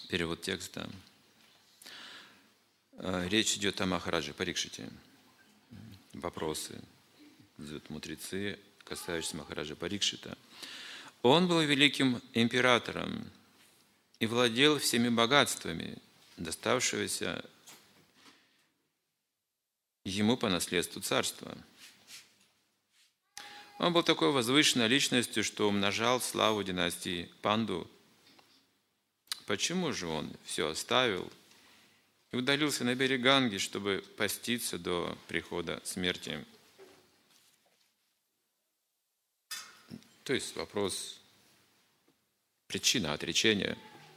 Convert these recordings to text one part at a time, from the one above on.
Перевод текста. Речь идет о Махараджи Парикшите. Вопросы задают мудрецы, касающиеся Махараджа Парикшита. Он был великим императором и владел всеми богатствами, доставшегося ему по наследству царства. Он был такой возвышенной личностью, что умножал славу династии Панду. Почему же он все оставил и удалился на берег Ганги, чтобы поститься до прихода смерти? То есть вопрос, причина отречения.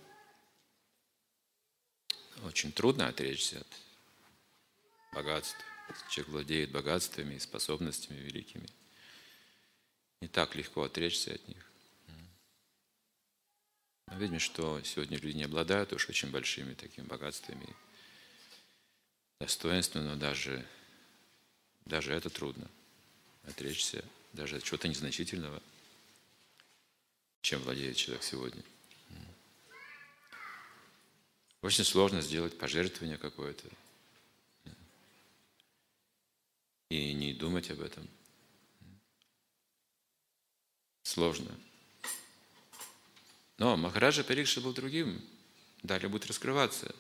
Очень трудно отречься от богатств. Человек владеет богатствами и способностями великими. Не так легко отречься от них. Мы видим, что сегодня люди не обладают уж очень большими такими богатствами, достоинствами, но даже это трудно. Отречься даже от чего-то незначительного, чем владеет человек сегодня. Очень сложно сделать пожертвование какое-то и не думать об этом. Сложно. Но Махараджа Парикшита был другим. Далее будет раскрываться.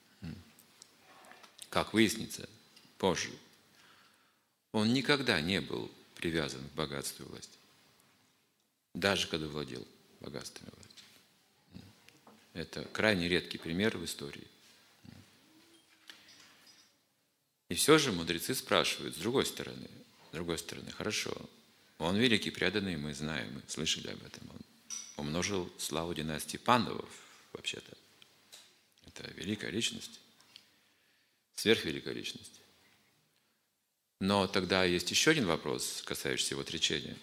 Как выяснится позже. Он никогда не был привязан к богатству и власти. Даже когда владел богатством и властью. Это крайне редкий пример в истории. И все же мудрецы спрашивают с другой стороны, хорошо, он великий преданный, мы знаем, мы слышали об этом. Он умножил славу династии Пандавов, вообще-то. Это великая личность, сверхвеликая личность. Но тогда есть еще один вопрос, касающийся его отречения.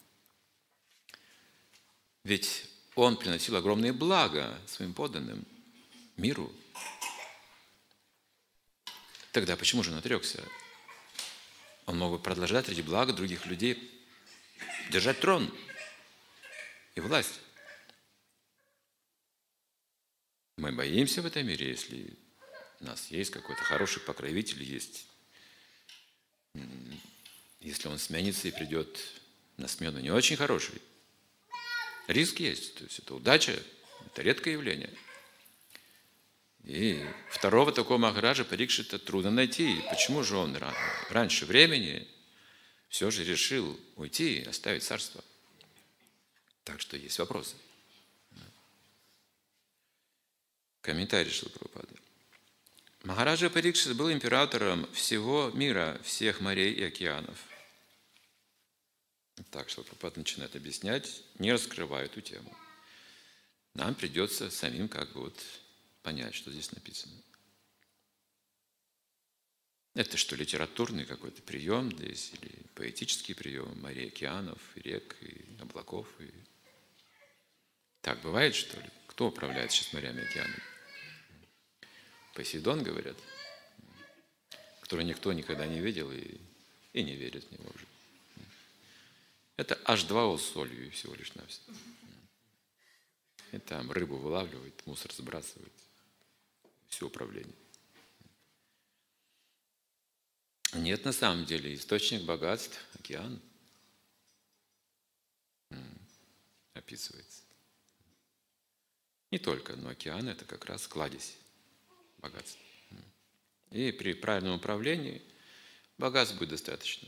Ведь он приносил огромные блага своим подданным, миру. Тогда почему же он отрекся? Он мог бы продолжать ради блага других людей держать трон и власть. Мы боимся в этом мире, если у нас есть какой-то хороший покровитель, если он сменится и придет на смену не очень хороший. Риск есть, то есть это удача, это редкое явление. И второго такого Махараджа Парикшита трудно найти. Почему же он раньше времени все же решил уйти и оставить царство? Так что есть вопросы. Комментарий Шрилы Прабхупады. Махараджа Парикшит был императором всего мира, всех морей и океанов. Так что Прабхупада начинает объяснять, не раскрывая эту тему. Нам придется самим понять, что здесь написано. Это что, литературный какой-то прием здесь, или поэтический прием морей, океанов, рек и облаков? И... Так бывает, что ли? Кто управляет сейчас морями и океанами? Посейдон, говорят, который никто никогда не видел и не верит в него уже. Это H2O с солью всего лишь навсего. И там рыбу вылавливает, мусор сбрасывает. Все управление. Нет, на самом деле, источник богатств – океан. Описывается. Не только, но океан – это как раз кладезь богатств. И при правильном управлении богатств будет достаточно.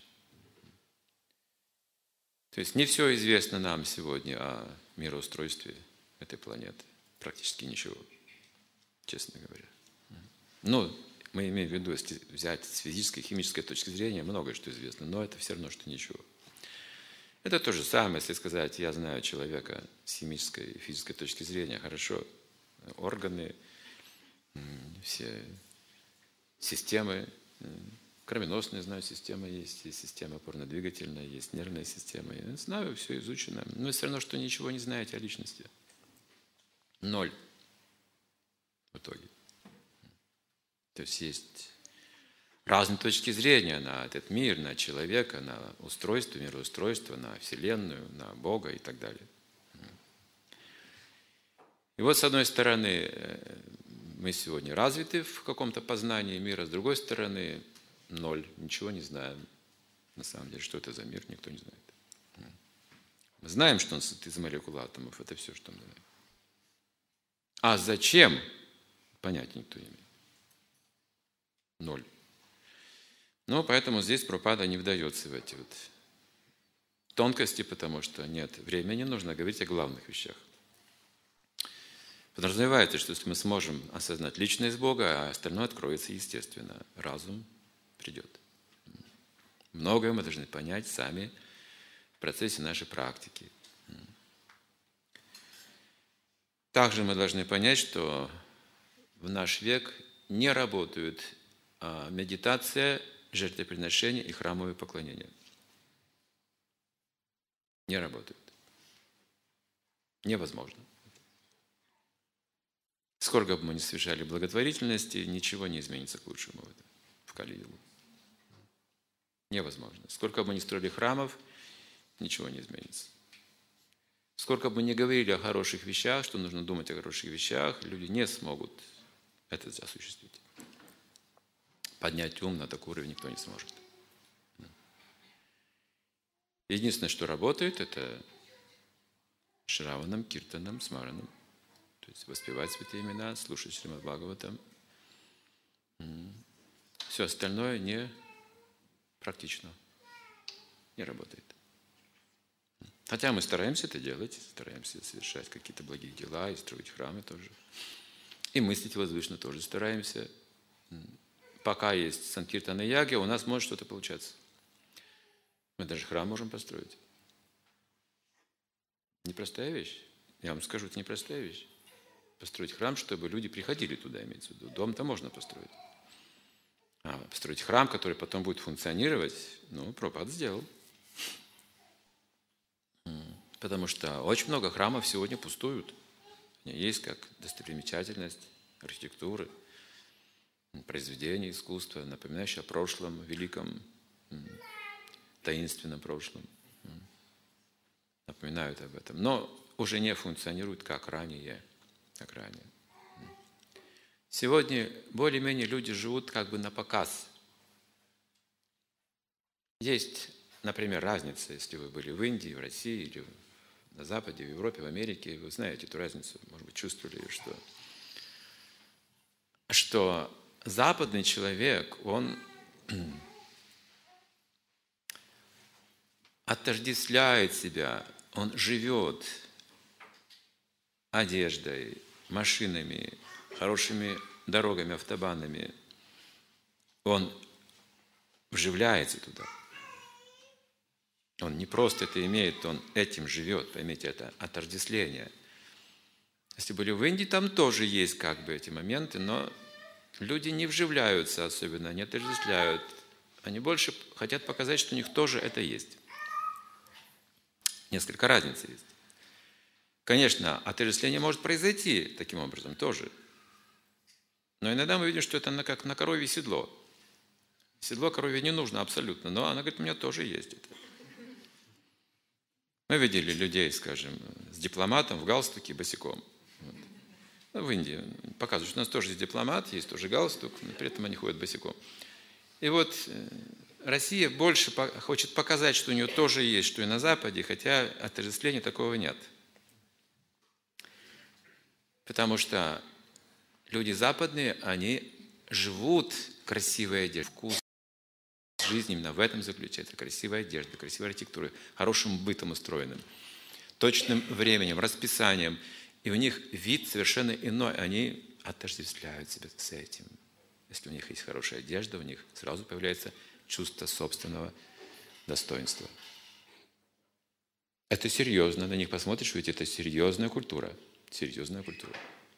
То есть не все известно нам сегодня о мироустройстве этой планеты. Практически ничего, честно говоря. Но мы имеем в виду, если взять с физической, химической точки зрения, многое что известно, но это все равно, что ничего. Это то же самое, если сказать, я знаю человека с химической и физической точки зрения, хорошо, органы, все системы, кровеносная, знаю, система есть система опорно-двигательная, есть нервная система. Я знаю, все изучено. Но все равно, что ничего не знаете о личности. Ноль в итоге. То есть есть разные точки зрения на этот мир, на человека, на устройство, мироустройство, на Вселенную, на Бога и так далее. И вот, с одной стороны, мы сегодня развиты в каком-то познании мира, с другой стороны, ноль, ничего не знаем. На самом деле, что это за мир, никто не знает. Мы знаем, что он состоит из молекул атомов, это все, что мы знаем. А зачем? Понятия никто не имеет. Ноль. Ну, поэтому здесь Прабхупада не вдается в эти вот тонкости, потому что нет времени, нужно говорить о главных вещах. Подразумевается, что если мы сможем осознать личность Бога, а остальное откроется естественно, разум придет. Многое мы должны понять сами в процессе нашей практики. Также мы должны понять, что в наш век не работают медитация, жертвоприношение и храмовые поклонения. Не работают. Невозможно. Сколько бы мы ни совершали благотворительности, ничего не изменится к лучшему в Кали-югу. Невозможно. Сколько бы мы ни строили храмов, ничего не изменится. Сколько бы мы ни говорили о хороших вещах, что нужно думать о хороших вещах, люди не смогут это осуществить. Поднять ум на такой уровень никто не сможет. Единственное, что работает, это Шраванам, Киртанам, Смаранам. То есть воспевать святые имена, слушать Шримад Бхагаватам. Все остальное не практично, не работает. Хотя мы стараемся это делать, стараемся совершать какие-то благие дела и строить храмы тоже. И мыслить возвышенно тоже стараемся. Пока есть санкиртана и яги, у нас может что-то получаться. Мы даже храм можем построить. Непростая вещь. Я вам скажу, это непростая вещь. Построить храм, чтобы люди приходили туда, имеется в виду. Дом-то можно построить. А построить храм, который потом будет функционировать, Прабхупада сделал. Потому что очень много храмов сегодня пустуют. Они есть как достопримечательность архитектуры, произведения искусства, напоминающие о прошлом, великом, таинственном прошлом. Напоминают об этом. Но уже не функционируют, как ранее. Сегодня более-менее люди живут как бы на показ. Есть, например, разница, если вы были в Индии, в России, или на Западе, в Европе, в Америке, вы знаете эту разницу, может быть, чувствовали, что западный человек, он отождествляет себя, он живет одеждой, машинами, хорошими дорогами, автобанами. Он вживляется туда. Он не просто это имеет, он этим живет, поймите, это отождествление. Если были в Индии, там тоже есть как бы эти моменты, но люди не вживляются особенно, не отождествляют. Они больше хотят показать, что у них тоже это есть. Несколько разниц есть. Конечно, отождествление может произойти таким образом тоже. Но иногда мы видим, что это как на коровье седло. Седло коровье не нужно абсолютно, но она говорит, у меня тоже есть это. Мы видели людей, скажем, с дипломатом в галстуке, босиком. В Индии показывают, что у нас тоже есть дипломат, есть тоже галстук, но при этом они ходят босиком. И вот Россия больше хочет показать, что у нее тоже есть, что и на Западе, хотя отождествления такого нет. Потому что люди западные, они живут красивой одеждой, вкус жизни именно в этом заключается. Красивая одежда, красивая архитектура, хорошим бытом устроенным, точным временем, расписанием. И у них вид совершенно иной. Они отождествляют себя с этим. Если у них есть хорошая одежда, у них сразу появляется чувство собственного достоинства. Это серьезно. На них посмотришь, ведь это серьезная культура. Серьезная культура.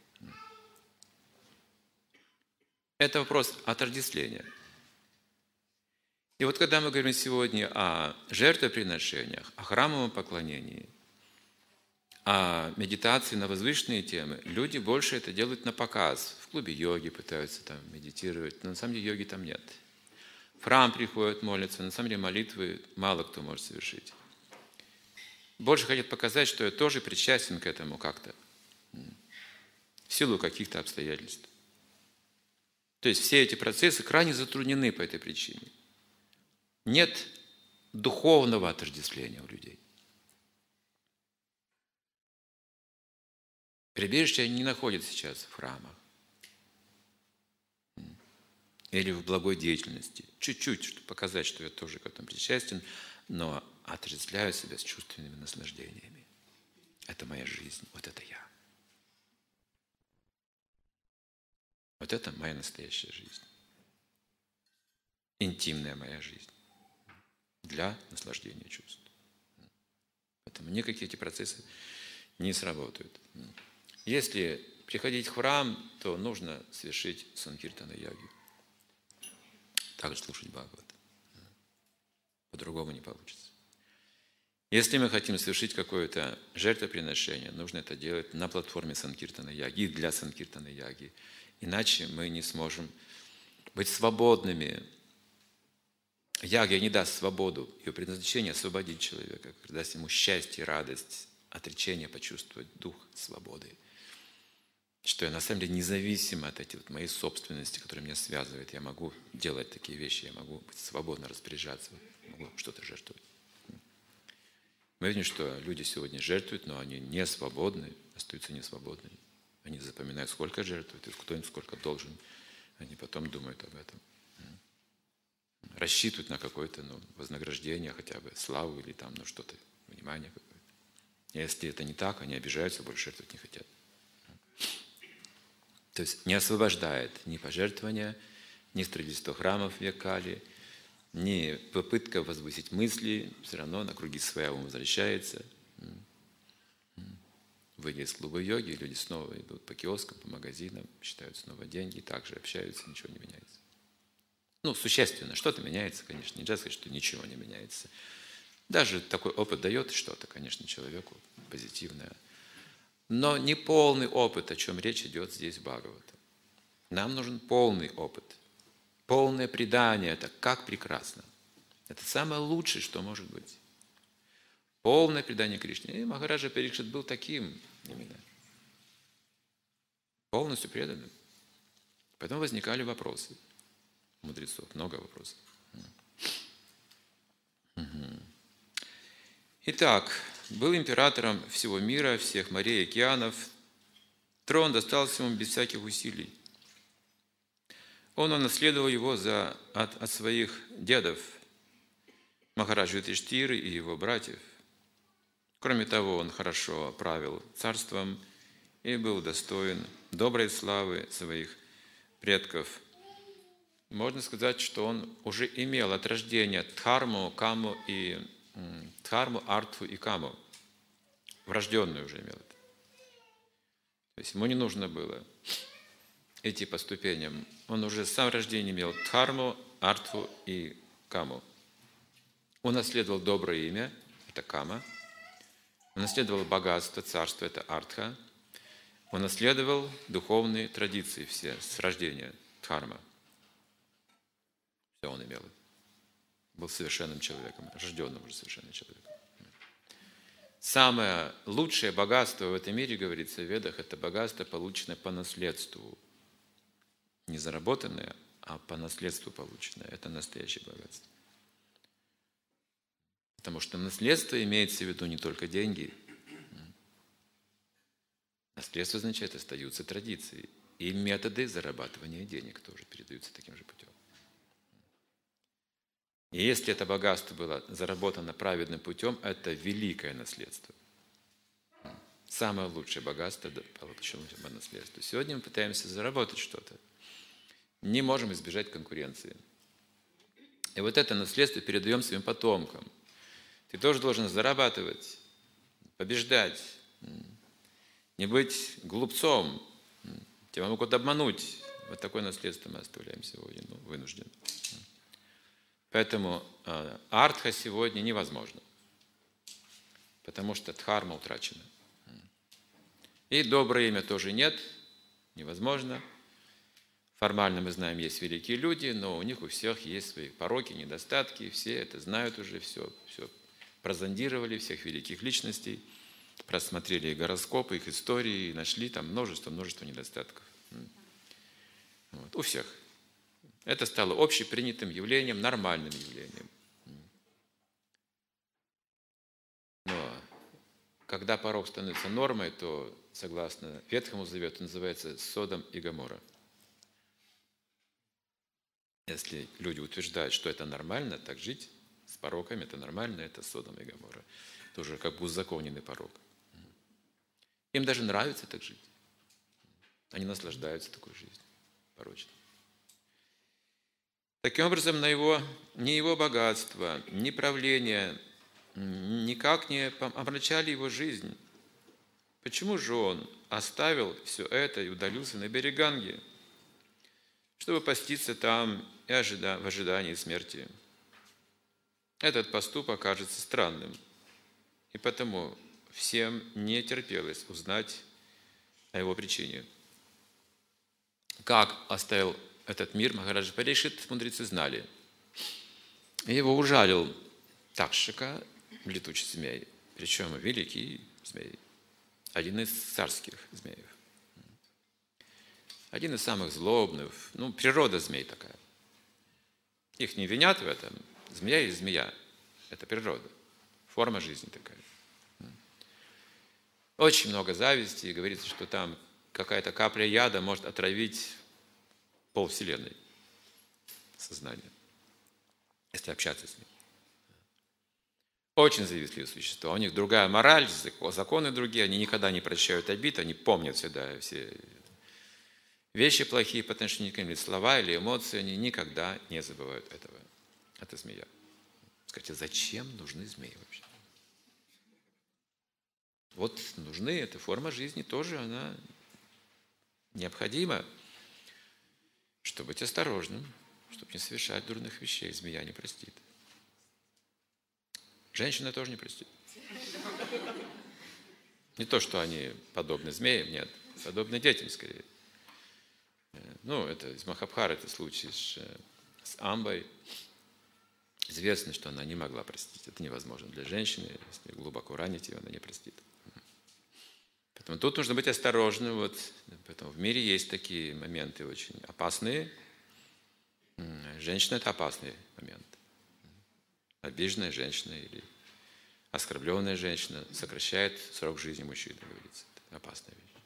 Это вопрос отождествления. И вот когда мы говорим сегодня о жертвоприношениях, о храмовом поклонении, о медитации на возвышенные темы, люди больше это делают на показ. В клубе йоги пытаются там медитировать, но на самом деле йоги там нет. В храм приходят, молятся, на самом деле молитвы мало кто может совершить. Больше хотят показать, что я тоже причастен к этому как-то, в силу каких-то обстоятельств. То есть все эти процессы крайне затруднены по этой причине. Нет духовного отождествления у людей. Прибежище они не находят сейчас в храмах или в благой деятельности. Чуть-чуть, чтобы показать, что я тоже к этому причастен, но отождествляю себя с чувственными наслаждениями. Это моя жизнь, вот это я. Вот это моя настоящая жизнь. Интимная моя жизнь. Для наслаждения чувств. Поэтому никакие эти процессы не сработают. Если приходить в храм, то нужно совершить санкиртана ягу. Также слушать Бхагават. По-другому не получится. Если мы хотим совершить какое-то жертвоприношение, нужно это делать на платформе санкиртана яги, для санкиртана яги. Иначе мы не сможем быть свободными. Ягья не даст свободу. Ее предназначение – освободить человека, даст ему счастье, радость, отречение, почувствовать дух свободы. Что я на самом деле независим от этой вот моей собственности, которая меня связывает. Я могу делать такие вещи, я могу быть свободно распоряжаться, могу что-то жертвовать. Мы видим, что люди сегодня жертвуют, но они не свободны, остаются несвободными. Они запоминают, сколько жертвуют, и кто им сколько должен. Они потом думают об этом. Рассчитывают на какое-то вознаграждение, хотя бы славу или там, что-то, внимание какое-то. Если это не так, они обижаются, больше жертвовать не хотят. То есть не освобождает ни пожертвования, ни строительство храмов в Якали, ни попытка возвысить мысли, все равно на круги своя ум возвращается. Выйдя из клуба йоги, люди снова идут по киоскам, по магазинам, считают снова деньги, также общаются, ничего не меняется. Существенно, что-то меняется, конечно, нельзя сказать, что ничего не меняется. Даже такой опыт дает что-то, конечно, человеку позитивное. Но не полный опыт, о чем речь идет здесь в Бхагавата. Нам нужен полный опыт. Полное предание – это как прекрасно. Это самое лучшее, что может быть. Полное предание Кришне. И Махараджа Парикшит был таким именно. Полностью преданным. Поэтому возникали вопросы у мудрецов. Много вопросов. Итак, был императором всего мира, всех морей и океанов. Трон достался ему без всяких усилий. Он унаследовал его от своих дедов, Махараджа Юдхиштхиры и его братьев. Кроме того, он хорошо правил царством и был достоин доброй славы своих предков. Можно сказать, что он уже имел от рождения дхарму, каму и дхарму, артху и каму. Врожденную уже имел это. То есть ему не нужно было идти по ступеням. Он уже с самого рождения имел дхарму, артху и каму. Он наследовал доброе имя, это кама. Он наследовал богатство, царство, это артха. Он наследовал духовные традиции все с рождения, дхарма. Все он имел. Был совершенным человеком, рожденным уже совершенным человеком. Самое лучшее богатство в этом мире, говорится в Ведах, это богатство, полученное по наследству. Не заработанное, а по наследству полученное. Это настоящее богатство. Потому что наследство имеется в виду не только деньги. Наследство означает, остаются традиции. И методы зарабатывания денег тоже передаются таким же путем. И если это богатство было заработано праведным путем, это великое наследство. Самое лучшее богатство получено по наследству. Сегодня мы пытаемся заработать что-то. Не можем избежать конкуренции. И вот это наследство передаем своим потомкам. Ты тоже должен зарабатывать, побеждать, не быть глупцом. Тебя могут обмануть. Вот такое наследство мы оставляем сегодня, вынужденно. Поэтому артха сегодня невозможно, потому что дхарма утрачена. И доброе имя тоже нет, невозможно. Формально мы знаем, есть великие люди, но у них у всех есть свои пороки, недостатки, все это знают уже, все прозондировали, всех великих личностей, просмотрели их гороскопы, их истории, и нашли там множество недостатков. Вот. У всех. Это стало общепринятым явлением, нормальным явлением. Но когда порок становится нормой, то, согласно Ветхому Завету, называется Содом и Гоморра. Если люди утверждают, что это нормально, так жить с пороками, это нормально, это Содом и Гоморра. Это уже как бы узаконенный порок. Им даже нравится так жить. Они наслаждаются такой жизнью порочной. Таким образом, ни его богатство, ни правление никак не омрачали его жизнь. Почему же он оставил все это и удалился на берег Ганги, чтобы поститься там и в ожидании смерти? Этот поступок кажется странным, и потому всем не терпелось узнать о его причине. Как оставил этот мир Махараджа Парикшит, мудрецы знали. Его ужалил Такшика, летучий змей, причем великий змей, один из царских змеев. Один из самых злобных, природа змей такая. Их не винят в этом. Змея и змея – это природа, форма жизни такая. Очень много зависти, и говорится, что там какая-то капля яда может отравить полвселенной сознание, если общаться с ним. Очень завистливые существа. У них другая мораль, законы другие, они никогда не прощают обид, они помнят всегда все вещи плохие по отношению к ним, или слова, или эмоции, они никогда не забывают этого. Это змея. Скажите, зачем нужны змеи вообще? Вот нужны, эта форма жизни тоже, она необходима, чтобы быть осторожным, чтобы не совершать дурных вещей. Змея не простит. Женщина тоже не простит. Не то, что они подобны змеям, нет, подобны детям скорее. Это из Махабхараты, это случай с Амбой. Известно, что она не могла простить. Это невозможно для женщины. Если глубоко ранить ее, она не простит. Поэтому тут нужно быть осторожным. Поэтому в мире есть такие моменты очень опасные. Женщина – это опасный момент. Обиженная женщина или оскорбленная женщина сокращает срок жизни мужчины, говорится. Это опасная вещь.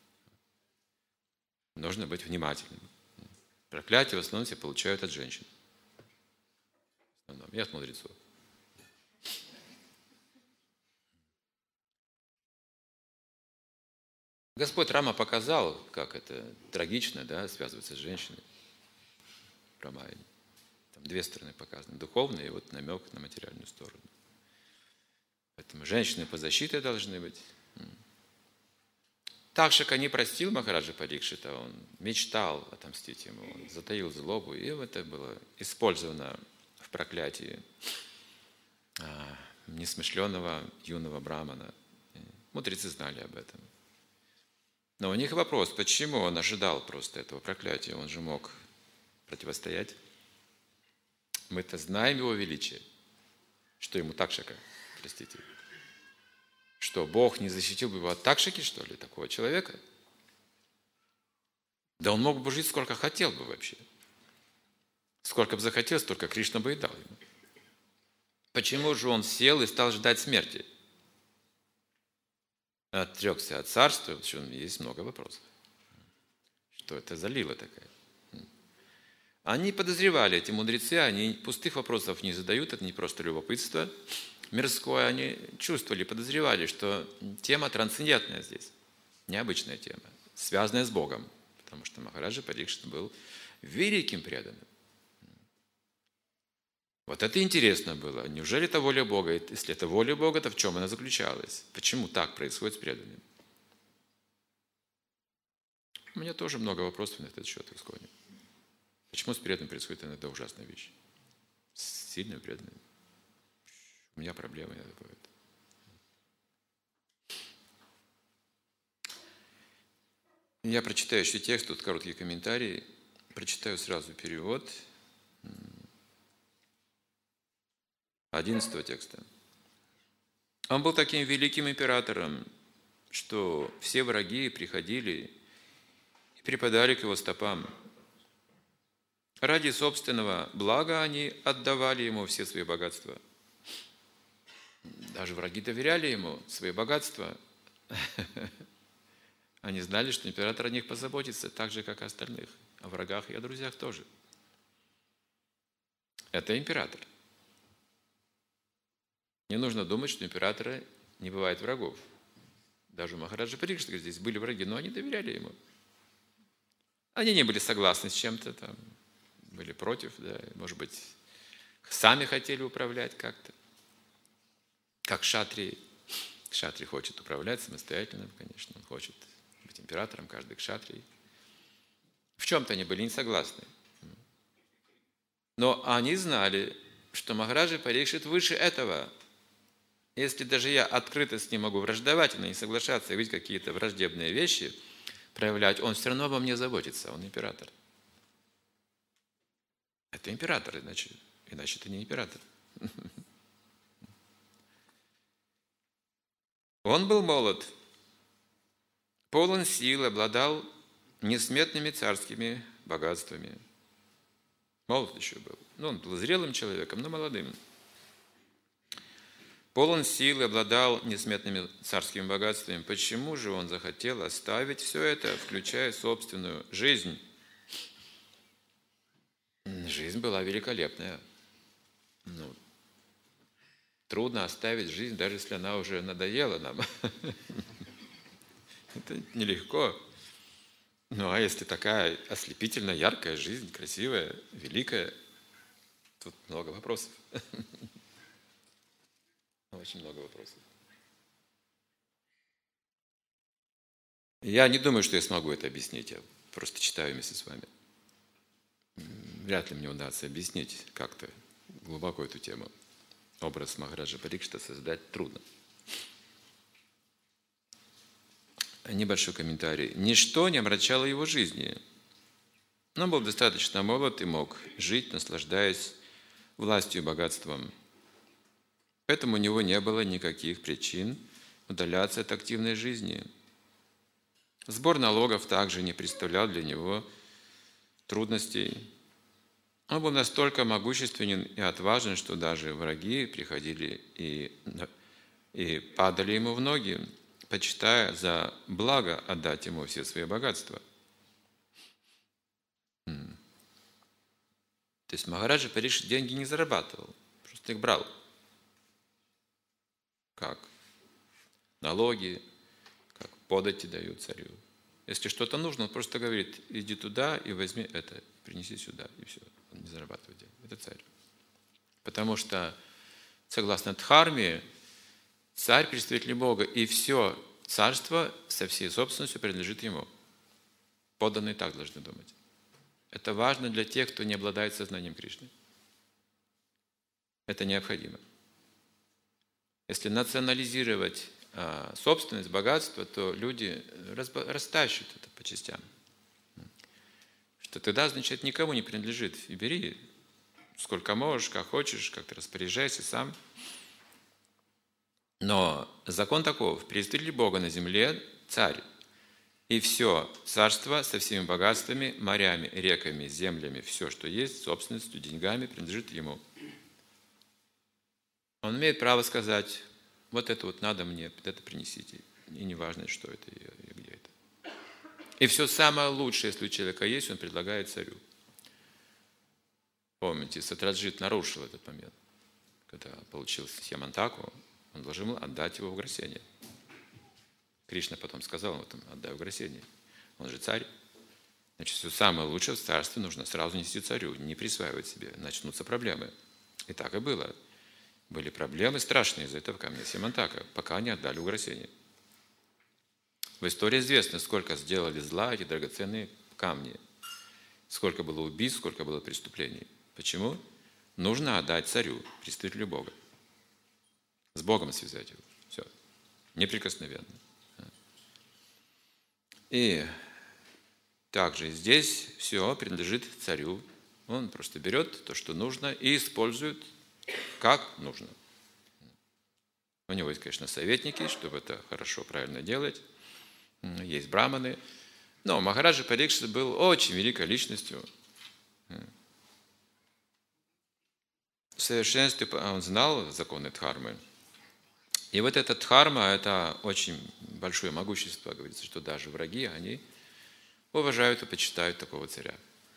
Нужно быть внимательным. Проклятие в основном все получают от женщин. В основном. И от мудрецов. Господь Рама показал, как это трагично, связываться с женщиной. В Рамаяне. Там две стороны показаны. Духовная и намек на материальную сторону. Поэтому женщины под защитой должны быть. Такшика не простил Махараджа Парикшита, он мечтал отомстить ему, он затаил злобу, и это было использовано в проклятии несмышленного юного брамана. Мудрецы знали об этом. Но у них вопрос, почему он ожидал просто этого проклятия? Он же мог противостоять. Мы-то знаем его величие, что ему Такшика, простите. Что, Бог не защитил бы его от Такшики, что ли, такого человека? Да он мог бы жить сколько хотел бы вообще. Сколько бы захотел, столько Кришна бы и дал ему. Почему же он сел и стал ждать смерти? Отрекся от царства, причем есть много вопросов. Что это за лила такая? Они подозревали, эти мудрецы, они пустых вопросов не задают, это не просто любопытство мирское, они чувствовали, подозревали, что тема трансцендентная здесь, необычная тема, связанная с Богом, потому что Махараджа Парикшит был великим преданным. Вот это интересно было. Неужели это воля Бога? Если это воля Бога, то в чем она заключалась? Почему так происходит с преданным? У меня тоже много вопросов на этот счет в Исконе. Почему с преданным происходит иногда ужасная вещь? С сильным преданным. У меня проблемы иногда бывают. Я прочитаю еще текст, тут короткий комментарий. Прочитаю сразу перевод 11 текста. Он был таким великим императором, что все враги приходили и припадали к его стопам. Ради собственного блага они отдавали ему все свои богатства. Даже враги доверяли ему свои богатства. Они знали, что император о них позаботится, так же, как и остальных. О врагах и о друзьях тоже. Это император. Не нужно думать, что у императора не бывает врагов. Даже у Махараджа Парикшиты здесь были враги, но они доверяли ему. Они не были согласны с чем-то, там, были против, да, может быть, сами хотели управлять как-то. Как кшатрии. Кшатрий хочет управлять самостоятельно, конечно, он хочет быть императором, каждый кшатрий. В чем-то они были не согласны. Но они знали, что Махараджа Парикшит выше этого. Если даже я открыто с ним могу враждовать, но не соглашаться и видеть какие-то враждебные вещи, проявлять, он все равно обо мне заботится, он император. Это император, иначе это не император. Он был молод, полон сил, обладал несметными царскими богатствами. Молод еще был. Он был зрелым человеком, но молодым. Полон сил и обладал несметными царскими богатствами. Почему же он захотел оставить все это, включая собственную жизнь? Жизнь была великолепная. Трудно оставить жизнь, даже если она уже надоела нам. Это нелегко. А если такая ослепительно яркая жизнь, красивая, великая, тут много вопросов. Очень много вопросов. Я не думаю, что я смогу это объяснить. Я просто читаю вместе с вами. Вряд ли мне удастся объяснить как-то глубоко эту тему. Образ Махараджа Парикшита создать трудно. Небольшой комментарий. Ничто не омрачало его жизни. Он был достаточно молод и мог жить, наслаждаясь властью и богатством. Поэтому у него не было никаких причин удаляться от активной жизни. Сбор налогов также не представлял для него трудностей. Он был настолько могущественен и отважен, что даже враги приходили и падали ему в ноги, почитая за благо отдать ему все свои богатства. То есть Махараджа Парикшит деньги не зарабатывал, просто их брал. Как налоги, как подати дают царю. Если что-то нужно, он просто говорит, иди туда и возьми это, принеси сюда, и все. Он не зарабатывает деньги. Это царь. Потому что, согласно Дхарме, царь представитель Бога, и все царство со всей собственностью принадлежит ему. Подданные так должны думать. Это важно для тех, кто не обладает сознанием Кришны. Это необходимо. Если национализировать собственность, богатство, то люди растащат это по частям. Что тогда, значит, никому не принадлежит. И бери сколько можешь, как хочешь, как ты распоряжайся сам. Но закон таков: представитель Бога на земле – царь. И все царство со всеми богатствами, морями, реками, землями, все, что есть, собственностью, деньгами, принадлежит ему. Он имеет право сказать: вот это вот надо мне, это принесите. И не важно, что это и где это. И все самое лучшее, если у человека есть, он предлагает царю. Помните, Сатраджит нарушил этот момент. Когда получил Ямантаку, он должен был отдать его в Уграсене. Кришна потом сказал ему: отдай в Уграсене. Он же царь. Значит, все самое лучшее в царстве нужно сразу нести царю, не присваивать себе. Начнутся проблемы. И так и было. Были проблемы страшные из-за этого камня Симантака, пока не отдали Уграсене. В истории известно, сколько сделали зла эти драгоценные камни. Сколько было убийств, сколько было преступлений. Почему? Нужно отдать царю, представителю Бога. С Богом связать его. Все. Неприкосновенно. И также здесь все принадлежит царю. Он просто берет то, что нужно, и использует, как нужно. У него есть, конечно, советники, чтобы это хорошо, правильно делать. Есть браманы. Но Махараджа Парикшит был очень великой личностью. в совершенстве, он знал законы дхармы. И вот эта дхарма – это очень большое могущество, говорится, что даже враги, они уважают и почитают такого царя.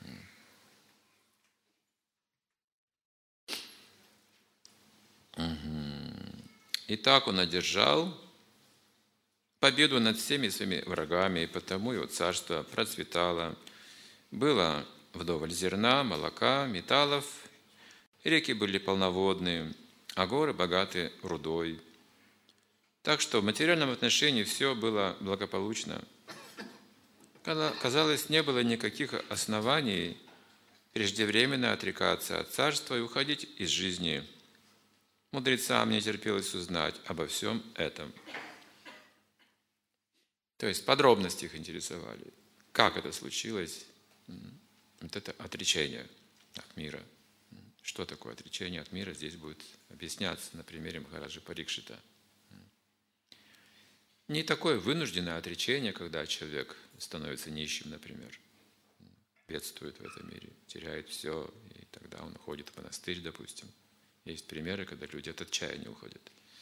И так он одержал победу над всеми своими врагами, и потому его царство процветало. Было вдоволь зерна, молока, металлов, реки были полноводные, а горы богаты рудой. Так что в материальном отношении все было благополучно. Казалось, не было никаких оснований преждевременно отрекаться от царства и уходить из жизни. Мудрецам не терпелось узнать обо всем этом. То есть подробности их интересовали. Как это случилось? Вот это отречение от мира. Что такое отречение от мира? Здесь будет объясняться на примере Махараджи Парикшита. Не такое вынужденное отречение, когда человек становится нищим, например, бедствует в этом мире, теряет все, и тогда он уходит в монастырь, допустим. Есть примеры, когда люди от отчаяния уходят.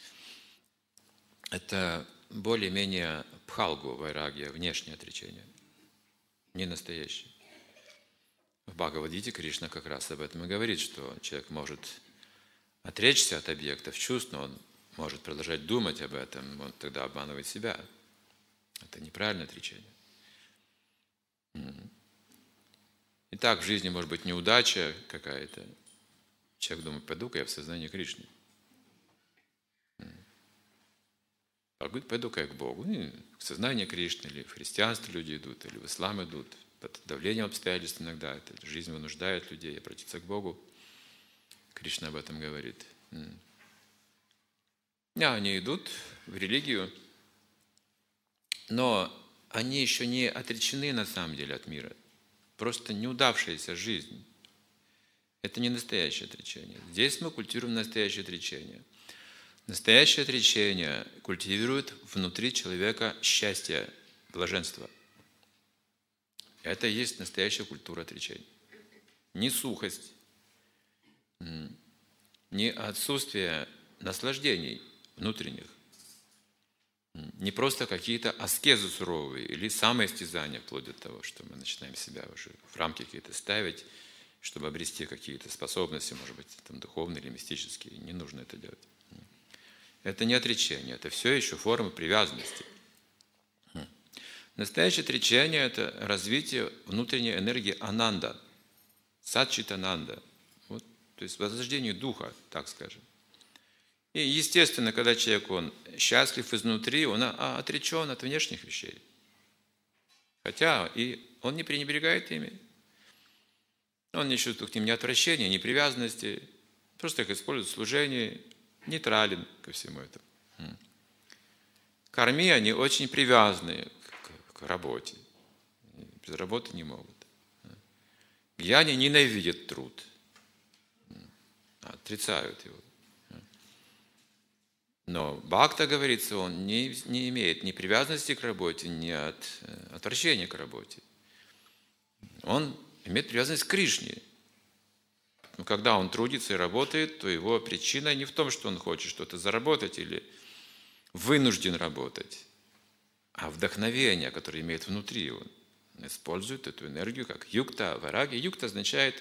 Это более-менее пхалгу, вайрагья, внешнее отречение, не настоящее. В Бхагавад-гите Кришна как раз об этом и говорит, что человек может отречься от объектов чувств, но он может продолжать думать об этом, он тогда обманывает себя. Это неправильное отречение. Итак, в жизни может быть неудача какая-то. Человек думает, пойду-ка я в сознание Кришны. Пойду-ка я к Богу. В сознание Кришны, или в христианство люди идут, или в ислам идут. Под давлением обстоятельств иногда. Это жизнь вынуждает людей обратиться к Богу. Кришна об этом говорит. Они идут в религию, но они еще не отречены на самом деле от мира. Просто неудавшаяся жизнь. Это не настоящее отречение. Здесь мы культивируем настоящее отречение. Настоящее отречение культивирует внутри человека счастье, блаженство. Это и есть настоящая культура отречения. Не сухость, не отсутствие наслаждений внутренних, не просто какие-то аскезы суровые или самоистязания, вплоть до того, что мы начинаем себя уже в рамки какие-то ставить, чтобы обрести какие-то способности, может быть, там, духовные или мистические. Не нужно это делать. Это не отречение, это все еще формы привязанности. Настоящее отречение – это развитие внутренней энергии ананда, садчитананда, вот, то есть возрождение духа, так скажем. И, естественно, когда человек, он счастлив изнутри, он отречен от внешних вещей. Хотя и он не пренебрегает ими. Он не чувствует к ним ни отвращения, ни привязанности, просто их использует в служении, нейтрален ко всему этому. Карми, они очень привязаны к работе. Без работы не могут. Гьяни ненавидят труд, отрицают его. Но бхакта, говорится, он не имеет ни привязанности к работе, ни отвращения к работе. Он имеет привязанность к Кришне. Но когда он трудится и работает, то его причина не в том, что он хочет что-то заработать или вынужден работать, а вдохновение, которое имеет внутри. Он использует эту энергию как юкта, вараги. Юкта означает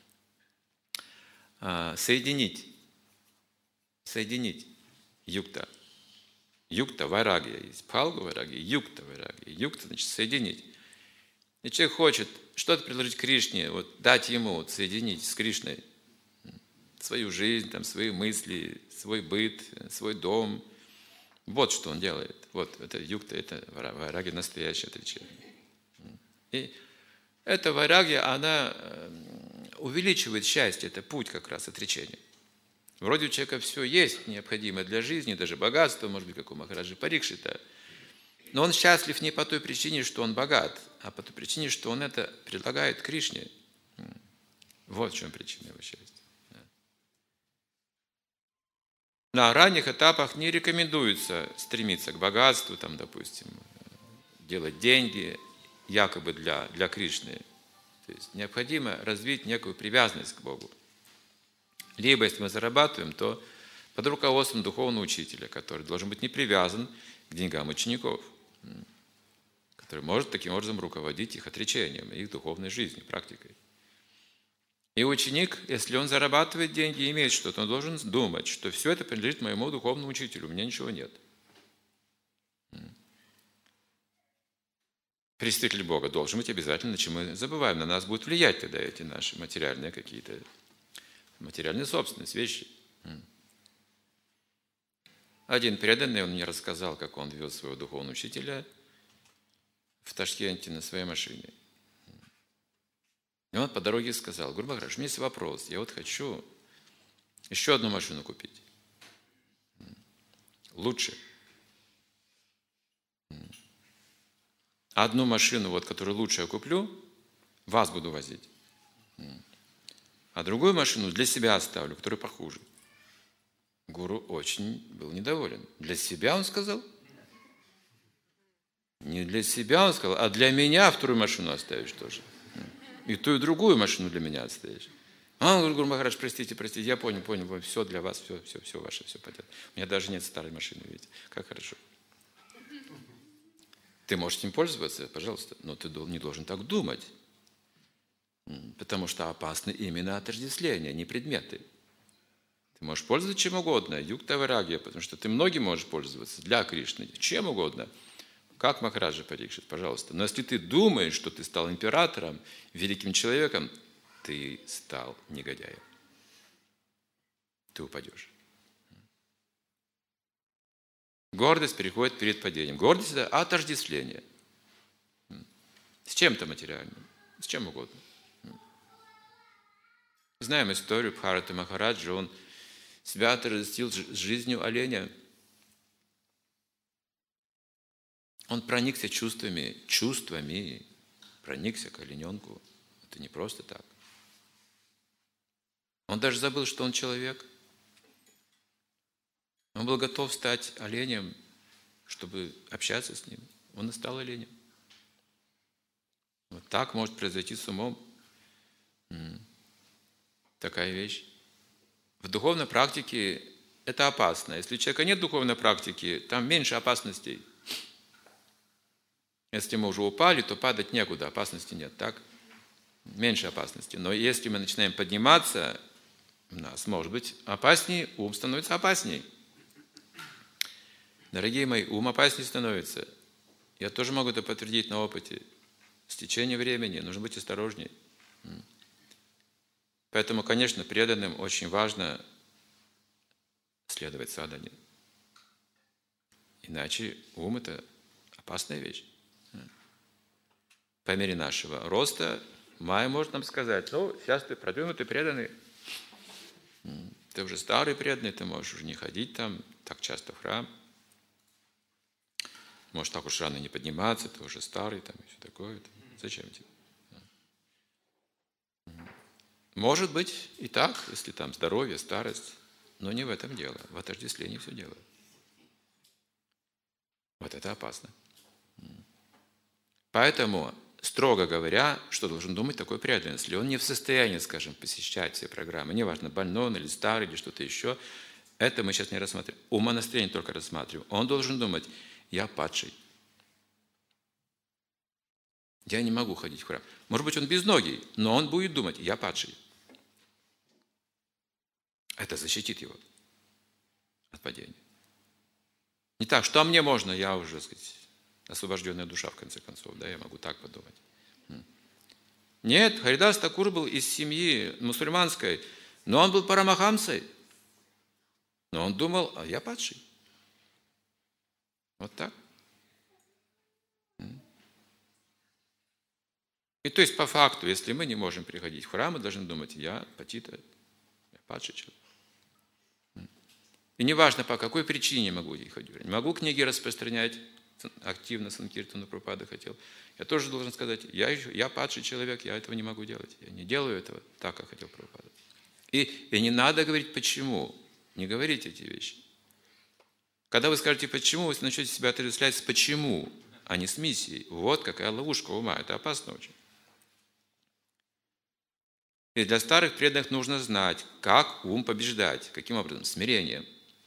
соединить. Соединить. Юкта. Юкта вайрагья есть. Пхалгу вайрагья, юкта вайрагья. Юкта значит соединить. И человек хочет что-то предложить Кришне, вот дать ему, вот, соединить с Кришной свою жизнь, там, свои мысли, свой быт, свой дом. Вот что он делает. Вот это юкта, это вайрагья, настоящее отречение. И эта вайрагья, она увеличивает счастье, это путь как раз отречения. Вроде у человека все есть необходимое для жизни, даже богатство, может быть, как у Махараджи Парикшита. Но он счастлив не по той причине, что он богат, а по той причине, что он это предлагает Кришне. Вот в чем причина его счастья. На ранних этапах не рекомендуется стремиться к богатству, там, допустим, делать деньги якобы для Кришны. То есть необходимо развить некую привязанность к Богу. Либо, если мы зарабатываем, то под руководством духовного учителя, который должен быть не привязан к деньгам учеников, который может таким образом руководить их отречением, их духовной жизнью, практикой. И ученик, если он зарабатывает деньги и имеет что-то, он должен думать, что все это принадлежит моему духовному учителю, у меня ничего нет. Представитель Бога должен быть обязательно, на чем мы забываем. На нас будут влиять тогда эти наши материальные какие-то, материальные собственность, вещи. Один преданный, он мне рассказал, как он вез своего духовного учителя в Ташкенте на своей машине. И он по дороге сказал: Гуру Махарадж, у меня есть вопрос, я вот хочу еще одну машину купить. Лучше. Одну машину, вот, которую лучше я куплю, вас буду возить. А другую машину для себя оставлю, которая похуже. Гуру очень был недоволен. Для себя он сказал? Не для себя он сказал, а для меня вторую машину оставишь тоже. И ту, и другую машину для меня оставишь. А он говорит: Гуру Махарадж, простите, я понял, все для вас, все ваше, все пойдет. У меня даже нет старой машины, видите, как хорошо. Ты можешь им пользоваться, пожалуйста, но ты не должен так думать. Потому что опасны именно отождествления, не предметы. Ты можешь пользоваться чем угодно, юктаварагья, потому что ты многим можешь пользоваться для Кришны, чем угодно. Как Махараджа Парикшит, пожалуйста. Но если ты думаешь, что ты стал императором, великим человеком, ты стал негодяем. Ты упадешь. Гордость переходит перед падением. Гордость – это отождествление. С чем-то материальным, с чем угодно. Знаем историю Бхарата Махараджа. Он себя отождествил с жизнью оленя. Он проникся чувствами, проникся к олененку. Это не просто так. Он даже забыл, что он человек. Он был готов стать оленем, чтобы общаться с ним. Он и стал оленем. Вот так может произойти с умом. Такая вещь. В духовной практике это опасно. Если у человека нет духовной практики, там меньше опасностей. Если мы уже упали, то падать некуда, опасности нет, так? Меньше опасности. Но если мы начинаем подниматься, у нас может быть опаснее, ум становится опасней. Дорогие мои, ум опаснее становится. Я тоже могу это подтвердить на опыте. С течением времени нужно быть осторожней. Поэтому, конечно, преданным очень важно следовать садхане. Иначе ум – это опасная вещь. По мере нашего роста Майя может нам сказать: ну, сейчас ты продвинутый, преданный. Ты уже старый преданный, ты можешь уже не ходить там так часто в храм. Можешь так уж рано не подниматься, ты уже старый, там, и все такое. Зачем тебе? Может быть и так, если там здоровье, старость, но не в этом дело. В отождествлении все дело. Вот это опасно. Поэтому, строго говоря, что должен думать такой преданный? Если он не в состоянии, скажем, посещать все программы, неважно, больной он или старый, или что-то еще, это мы сейчас не рассматриваем. Умонастроение только рассматриваем. Он должен думать: я падший. Я не могу ходить в храм. Может быть, он безногий, но он будет думать: я падший. Это защитит его от падения. Не так, что мне можно, я уже, так сказать, освобожденная душа, в конце концов, да, я могу так подумать. Нет, Харидас Такур был из семьи мусульманской, но он был парамахамсой. Но он думал: а я падший. Вот так. И то есть, по факту, если мы не можем приходить в храм, мы должны думать: я патита, я падший человек. И неважно, по какой причине могу ходить. Не могу книги распространять, активно Санкиртану Прабхупада хотел. Я тоже должен сказать: я падший человек, я этого не могу делать. Я не делаю этого так, как хотел Прабхупада. И не надо говорить почему. Не говорите эти вещи. Когда вы скажете почему, вы начнете себя отождествлять с почему, а не с миссией. Вот какая ловушка ума. Это опасно очень. И для старых преданных нужно знать, как ум побеждать. Каким образом? Смирением.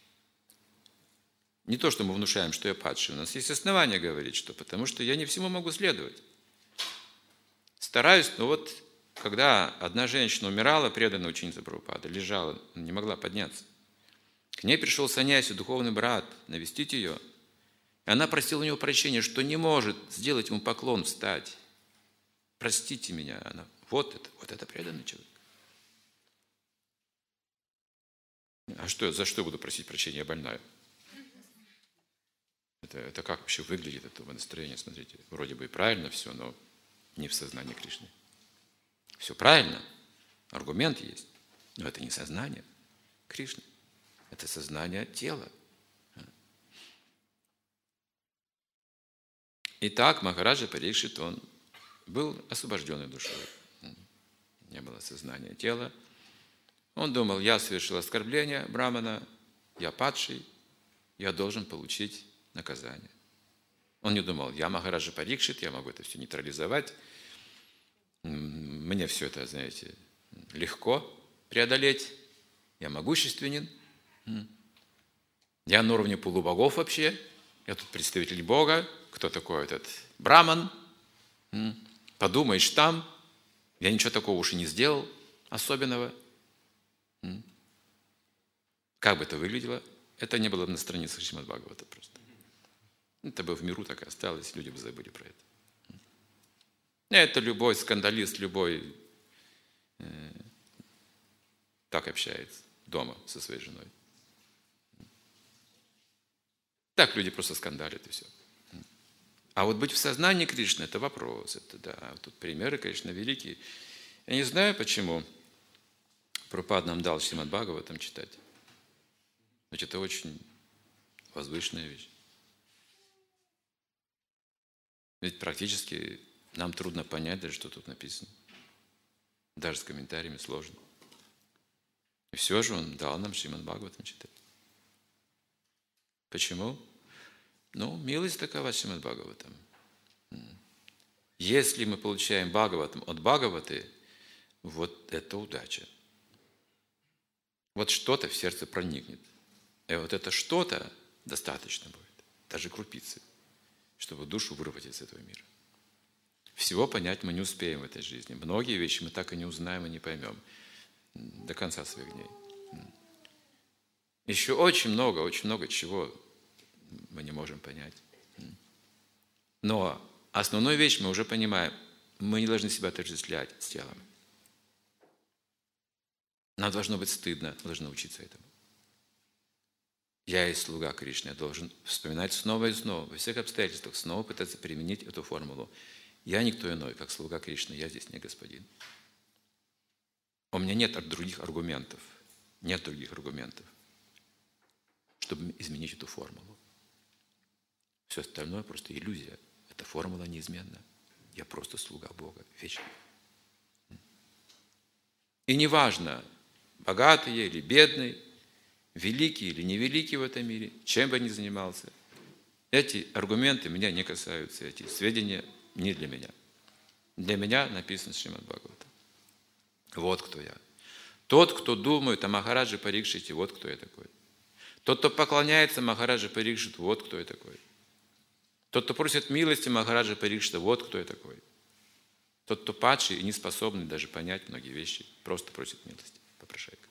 Не то, что мы внушаем, что я падший. У нас есть основания говорить, что потому что я не всему могу следовать. Стараюсь, но вот когда одна женщина умирала, преданная ученица Прабхупады, лежала, не могла подняться. К ней пришел саньяси, духовный брат, навестить ее. И она просила у него прощения, что не может сделать ему поклон, встать. Простите меня. Она, вот это преданный человек. А что, за что я буду просить прощения, я больная? Это как вообще выглядит, это настроение, смотрите. Вроде бы и правильно все, но не в сознании Кришны. Все правильно, аргумент есть, но это не сознание Кришны. Это сознание тела. Итак, Махараджа Парикшит, он был освобожденной душой. Не было сознания тела. Он думал, я совершил оскорбление Брамана, я падший, я должен получить наказание. Он не думал, я Махараджа Парикшит, я могу это все нейтрализовать. Мне все это, знаете, легко преодолеть. Я могущественен. Я на уровне полубогов вообще. Я тут представитель Бога. Кто такой этот Браман? Подумаешь там. Я ничего такого уж и не сделал особенного. Как бы это выглядело? Это не было на страницах Шримад Бхагавата просто. Это бы в миру так и осталось, люди бы забыли про это. Это любой скандалист, любой так общается дома со своей женой. Так люди просто скандалят и все. А вот быть в сознании Кришны – это вопрос. Это, да, тут примеры, конечно, великие. Я не знаю, почему Прабхупада нам дал Шримад Бхагаватам читать. Значит, это очень возвышенная вещь. Ведь практически нам трудно понять даже, что тут написано. Даже с комментариями сложно. И все же он дал нам Шримад Бхагаватам читать. Почему? Милость такова Шримад Бхагаватам. Если мы получаем Бхагаватам от Бхагаваты, вот это удача. Вот что-то в сердце проникнет. И вот это что-то достаточно будет, даже крупицы, чтобы душу вырвать из этого мира. Всего понять мы не успеем в этой жизни. Многие вещи мы так и не узнаем и не поймем до конца своих дней. Еще очень много чего мы не можем понять. Но основную вещь мы уже понимаем. Мы не должны себя отождествлять с телом. Нам должно быть стыдно, мы должны учиться этому. Я есть слуга Кришны, я должен вспоминать снова и снова, во всех обстоятельствах, снова пытаться применить эту формулу. Я никто иной, как слуга Кришны, я здесь не господин. У меня нет других аргументов, чтобы изменить эту формулу. Все остальное просто иллюзия. Эта формула неизменна. Я просто слуга Бога, вечный. И неважно, богатый я или бедный, великий или невеликий в этом мире, чем бы я ни занимался, эти аргументы меня не касаются, эти сведения не для меня. Для меня написано Шримад Бхагавата. Вот кто я. Тот, кто думает о Махараджи Парикшите, вот кто я такой. Тот, кто поклоняется Махараджи Парикшиту, вот кто я такой. Тот, кто просит милости Махараджи Парикшита, вот кто я такой. Тот, кто падший и не способный даже понять многие вещи, просто просит милости, попрошайка.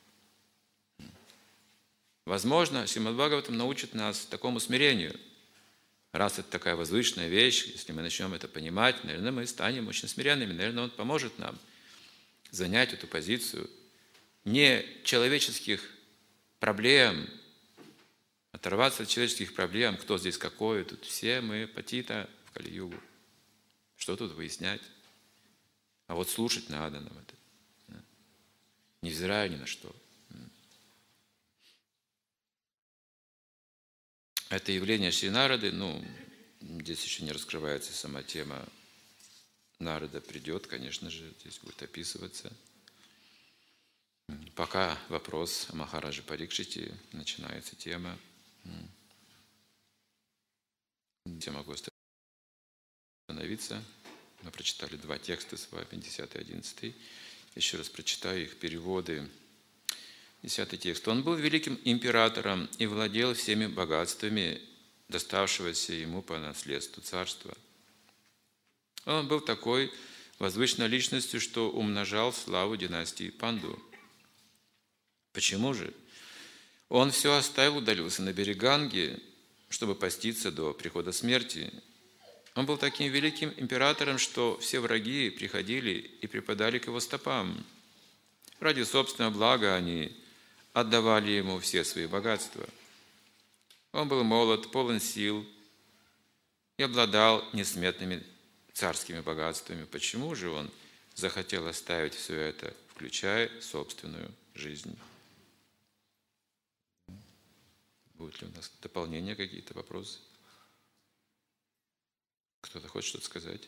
Возможно, Шримад Бхагаватам научит нас такому смирению. Раз это такая возвышенная вещь, если мы начнем это понимать, наверное, мы станем очень смиренными. Наверное, он поможет нам занять эту позицию не человеческих проблем, оторваться от человеческих проблем, кто здесь какой, тут все мы патита в Кали-югу. Что тут выяснять? А вот слушать надо нам это, невзирая ни на что. Это явление Шри Нарады, здесь еще не раскрывается сама тема. Нарада придет, конечно же, здесь будет описываться. Пока вопрос о Махараджи Парикшите, начинается тема. Я могу остановиться. Мы прочитали 2 текста, 50 и 11. Еще раз прочитаю их переводы. 10 текст. «Он был великим императором и владел всеми богатствами, доставшегося ему по наследству царства. Он был такой возвышенной личностью, что умножал славу династии Панду. Почему же? Он все оставил, удалился на берег Ганги, чтобы поститься до прихода смерти. Он был таким великим императором, что все враги приходили и припадали к его стопам. Ради собственного блага они отдавали ему все свои богатства. Он был молод, полон сил и обладал несметными царскими богатствами. Почему же он захотел оставить все это, включая собственную жизнь?» Будут ли у нас дополнения, какие-то вопросы? Кто-то хочет что-то сказать?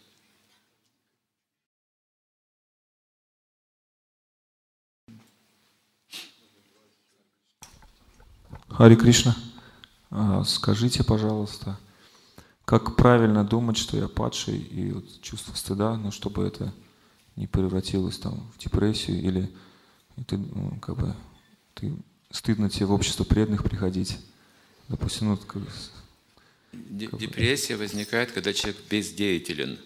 Хари Кришна, скажите, пожалуйста, как правильно думать, что я падший, и вот чувство стыда, но чтобы это не превратилось там в депрессию, или ты, ты стыдно тебе в общество преданных приходить, допустим, Депрессия возникает, когда человек бездеятелен,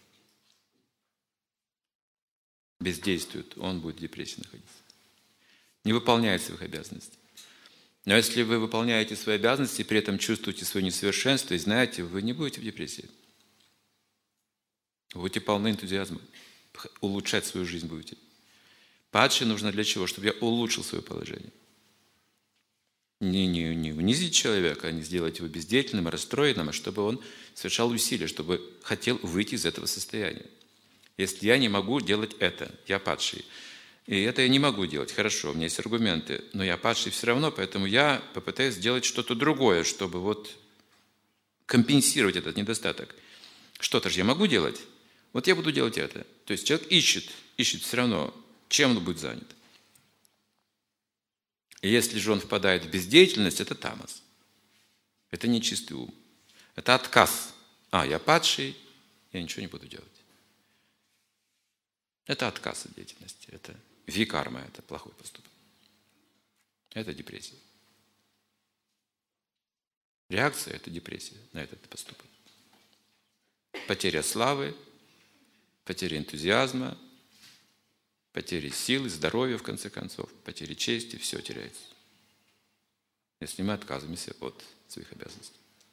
бездействует, он будет в депрессии находиться, не выполняет своих обязанностей. Но если вы выполняете свои обязанности, при этом чувствуете свое несовершенство, и знаете, вы не будете в депрессии. Вы будете полны энтузиазма, улучшать свою жизнь будете. Падший нужно для чего? Чтобы я улучшил свое положение. Не унизить человека, а не сделать его бездеятельным, расстроенным, а чтобы он совершал усилия, чтобы хотел выйти из этого состояния. Если я не могу делать это, я падший. И это я не могу делать. Хорошо, у меня есть аргументы, но я падший все равно, поэтому я попытаюсь сделать что-то другое, чтобы вот компенсировать этот недостаток. Что-то же я могу делать. Вот я буду делать это. То есть человек ищет все равно, чем он будет занят. И если же он впадает в бездеятельность, это тамас. Это не чистый ум. Это отказ. Я падший, я ничего не буду делать. Это отказ от деятельности. Это викарма, это плохой поступок. Это депрессия. Реакция – это депрессия на этот поступок. Потеря славы, потеря энтузиазма, потеря силы, здоровья, в конце концов, потеря чести, все теряется. Если мы отказываемся от своих обязанностей.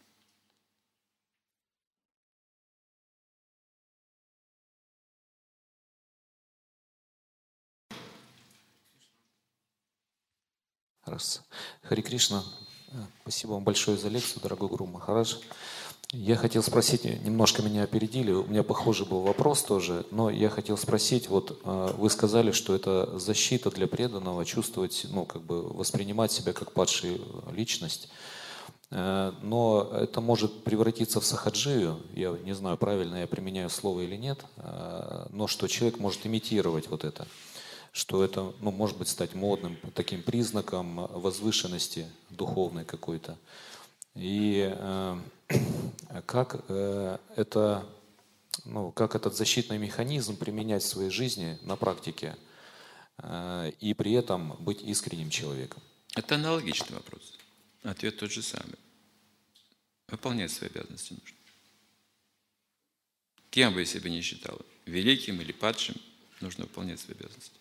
Раз. Хари Кришна, спасибо вам большое за лекцию, дорогой Гуру Махарадж. Я хотел спросить, немножко меня опередили, у меня похожий был вопрос тоже, но я хотел спросить, вот вы сказали, что это защита для преданного, чувствовать, воспринимать себя как падшую личность, но это может превратиться в сахаджию, я не знаю, правильно я применяю слово или нет, но что человек может имитировать вот это, что это, может быть, стать модным таким признаком возвышенности духовной какой-то. И как этот защитный механизм применять в своей жизни на практике и при этом быть искренним человеком? Это аналогичный вопрос. Ответ тот же самый. Выполнять свои обязанности нужно. Кем бы я себя ни считал, великим или падшим, нужно выполнять свои обязанности.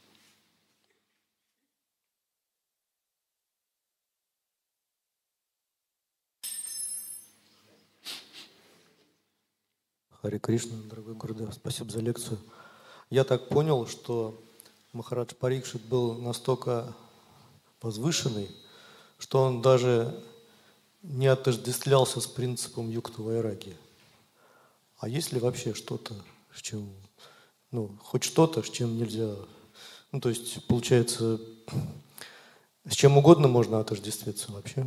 Хари Кришна, дорогой Гурудев, спасибо за лекцию. Я так понял, что Махарадж Парикшит был настолько возвышенный, что он даже не отождествлялся с принципом юкта вайраги. А есть ли вообще что-то, с чем, хоть что-то, с чем нельзя, то есть, получается, с чем угодно можно отождествиться вообще?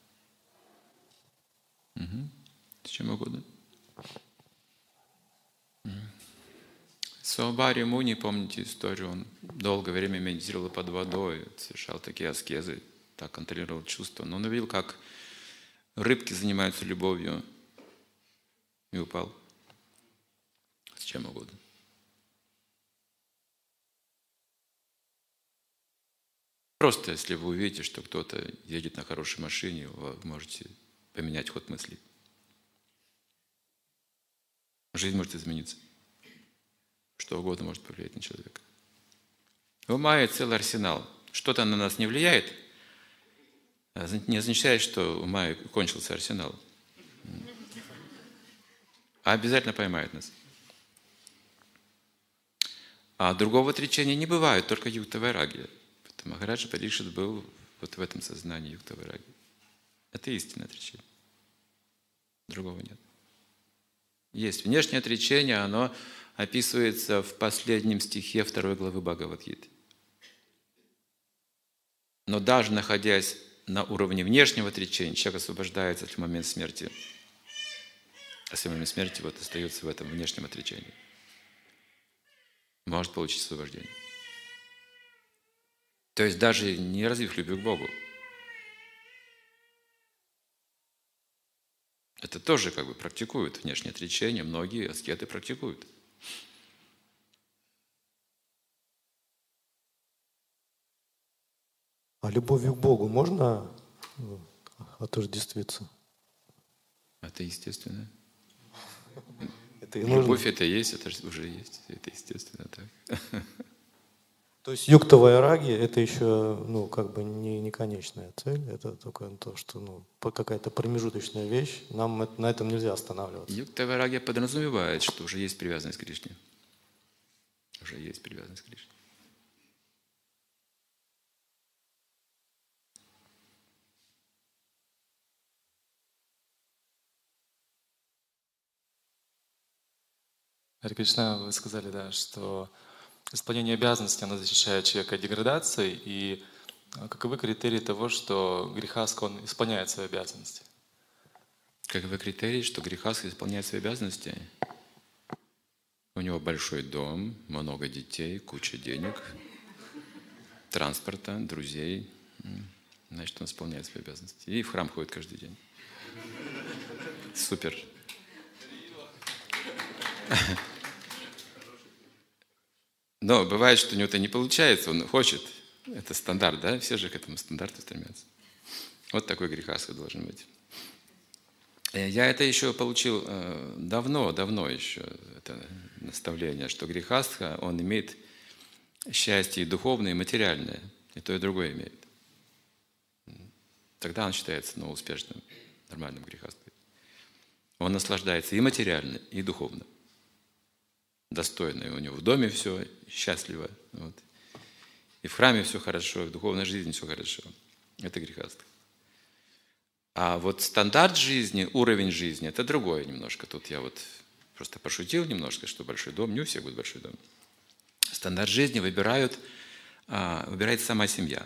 С чем угодно. Свабари Муни, помните историю, он долгое время медитировал под водой, совершал такие аскезы, так контролировал чувства. Но он увидел, как рыбки занимаются любовью, и упал. С чем угодно. Просто если вы увидите, что кто-то едет на хорошей машине, вы можете поменять ход мыслей. Жизнь может измениться. Что угодно может повлиять на человека. У Майи целый арсенал. Что-то на нас не влияет, не означает, что у Майи кончился арсенал. А обязательно поймает нас. А другого отречения не бывает, только юкта-вайрагья. Махараджа Парикшит был вот в этом сознании юкта-вайрагья. Это истинное отречение. Другого нет. Есть внешнее отречение, оно описывается в последнем стихе 2 главы Бхагавад-гиты. Но даже находясь на уровне внешнего отречения, человек освобождается в момент смерти. А в момент смерти вот остается в этом внешнем отречении. Может получить освобождение. То есть даже не развив любовь к Богу. Это тоже как бы практикуют внешнее отречение, многие аскеты практикуют. А любовью к Богу можно отождествиться? Это естественно. Это и любовь нужно. это есть, это уже есть. Это естественно так. То есть юкта-вайраги это еще как бы не конечная цель, это только то, что какая-то промежуточная вещь. Нам на этом нельзя останавливаться. Юкта-вайрагья подразумевает, что уже есть привязанность к Кришне. Уже есть привязанность к Кришне. Харе Кришна, вы сказали, да, что исполнение обязанностей, оно защищает человека от деградации, и каковы критерии того, что грехаска, он исполняет свои обязанности? Каковы критерии, что грехаска исполняет свои обязанности? У него большой дом, много детей, куча денег, транспорта, друзей. Значит, он исполняет свои обязанности. И в храм ходит каждый день. Супер. Но бывает, что у него это не получается, он хочет. Это стандарт, да? Все же к этому стандарту стремятся. Вот такой грехаска должен быть. Я это еще получил давно еще, это наставление, что грехаска, он имеет счастье и духовное, и материальное. И то, и другое имеет. Тогда он считается успешным, нормальным грехаской. Он наслаждается и материально, и духовно. Достойно. И у него в доме все счастливо. Вот. И в храме все хорошо, и в духовной жизни все хорошо. Это грехаска. А вот стандарт жизни, уровень жизни, это другое немножко. Тут я вот просто пошутил немножко, что большой дом, не у всех будет большой дом. Стандарт жизни выбирает сама семья.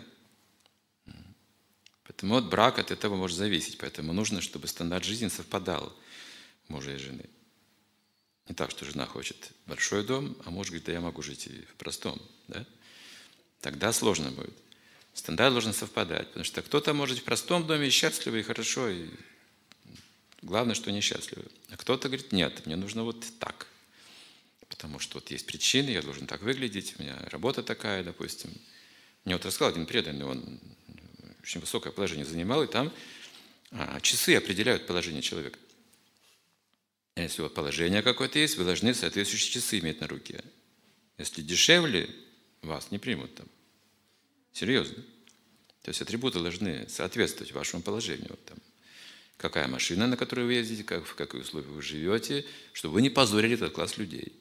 Поэтому вот брак от этого может зависеть. Поэтому нужно, чтобы стандарт жизни совпадал мужа и жены. Не так, что жена хочет большой дом, а муж говорит, да я могу жить и в простом. Да? Тогда сложно будет. Стандарт должен совпадать, потому что кто-то может в простом доме счастливый и хорошо, и главное, что несчастливый. А кто-то говорит, нет, мне нужно вот так. Потому что вот есть причины, я должен так выглядеть, у меня работа такая, допустим. Мне вот рассказал один преданный, он очень высокое положение занимал, и там часы определяют положение человека. Если вот положение какое-то есть, вы должны соответствующие часы иметь на руке. Если дешевле, вас не примут там. Серьезно. То есть атрибуты должны соответствовать вашему положению. Вот там, какая машина, на которой вы ездите, в каких условиях вы живете, чтобы вы не позорили этот класс людей.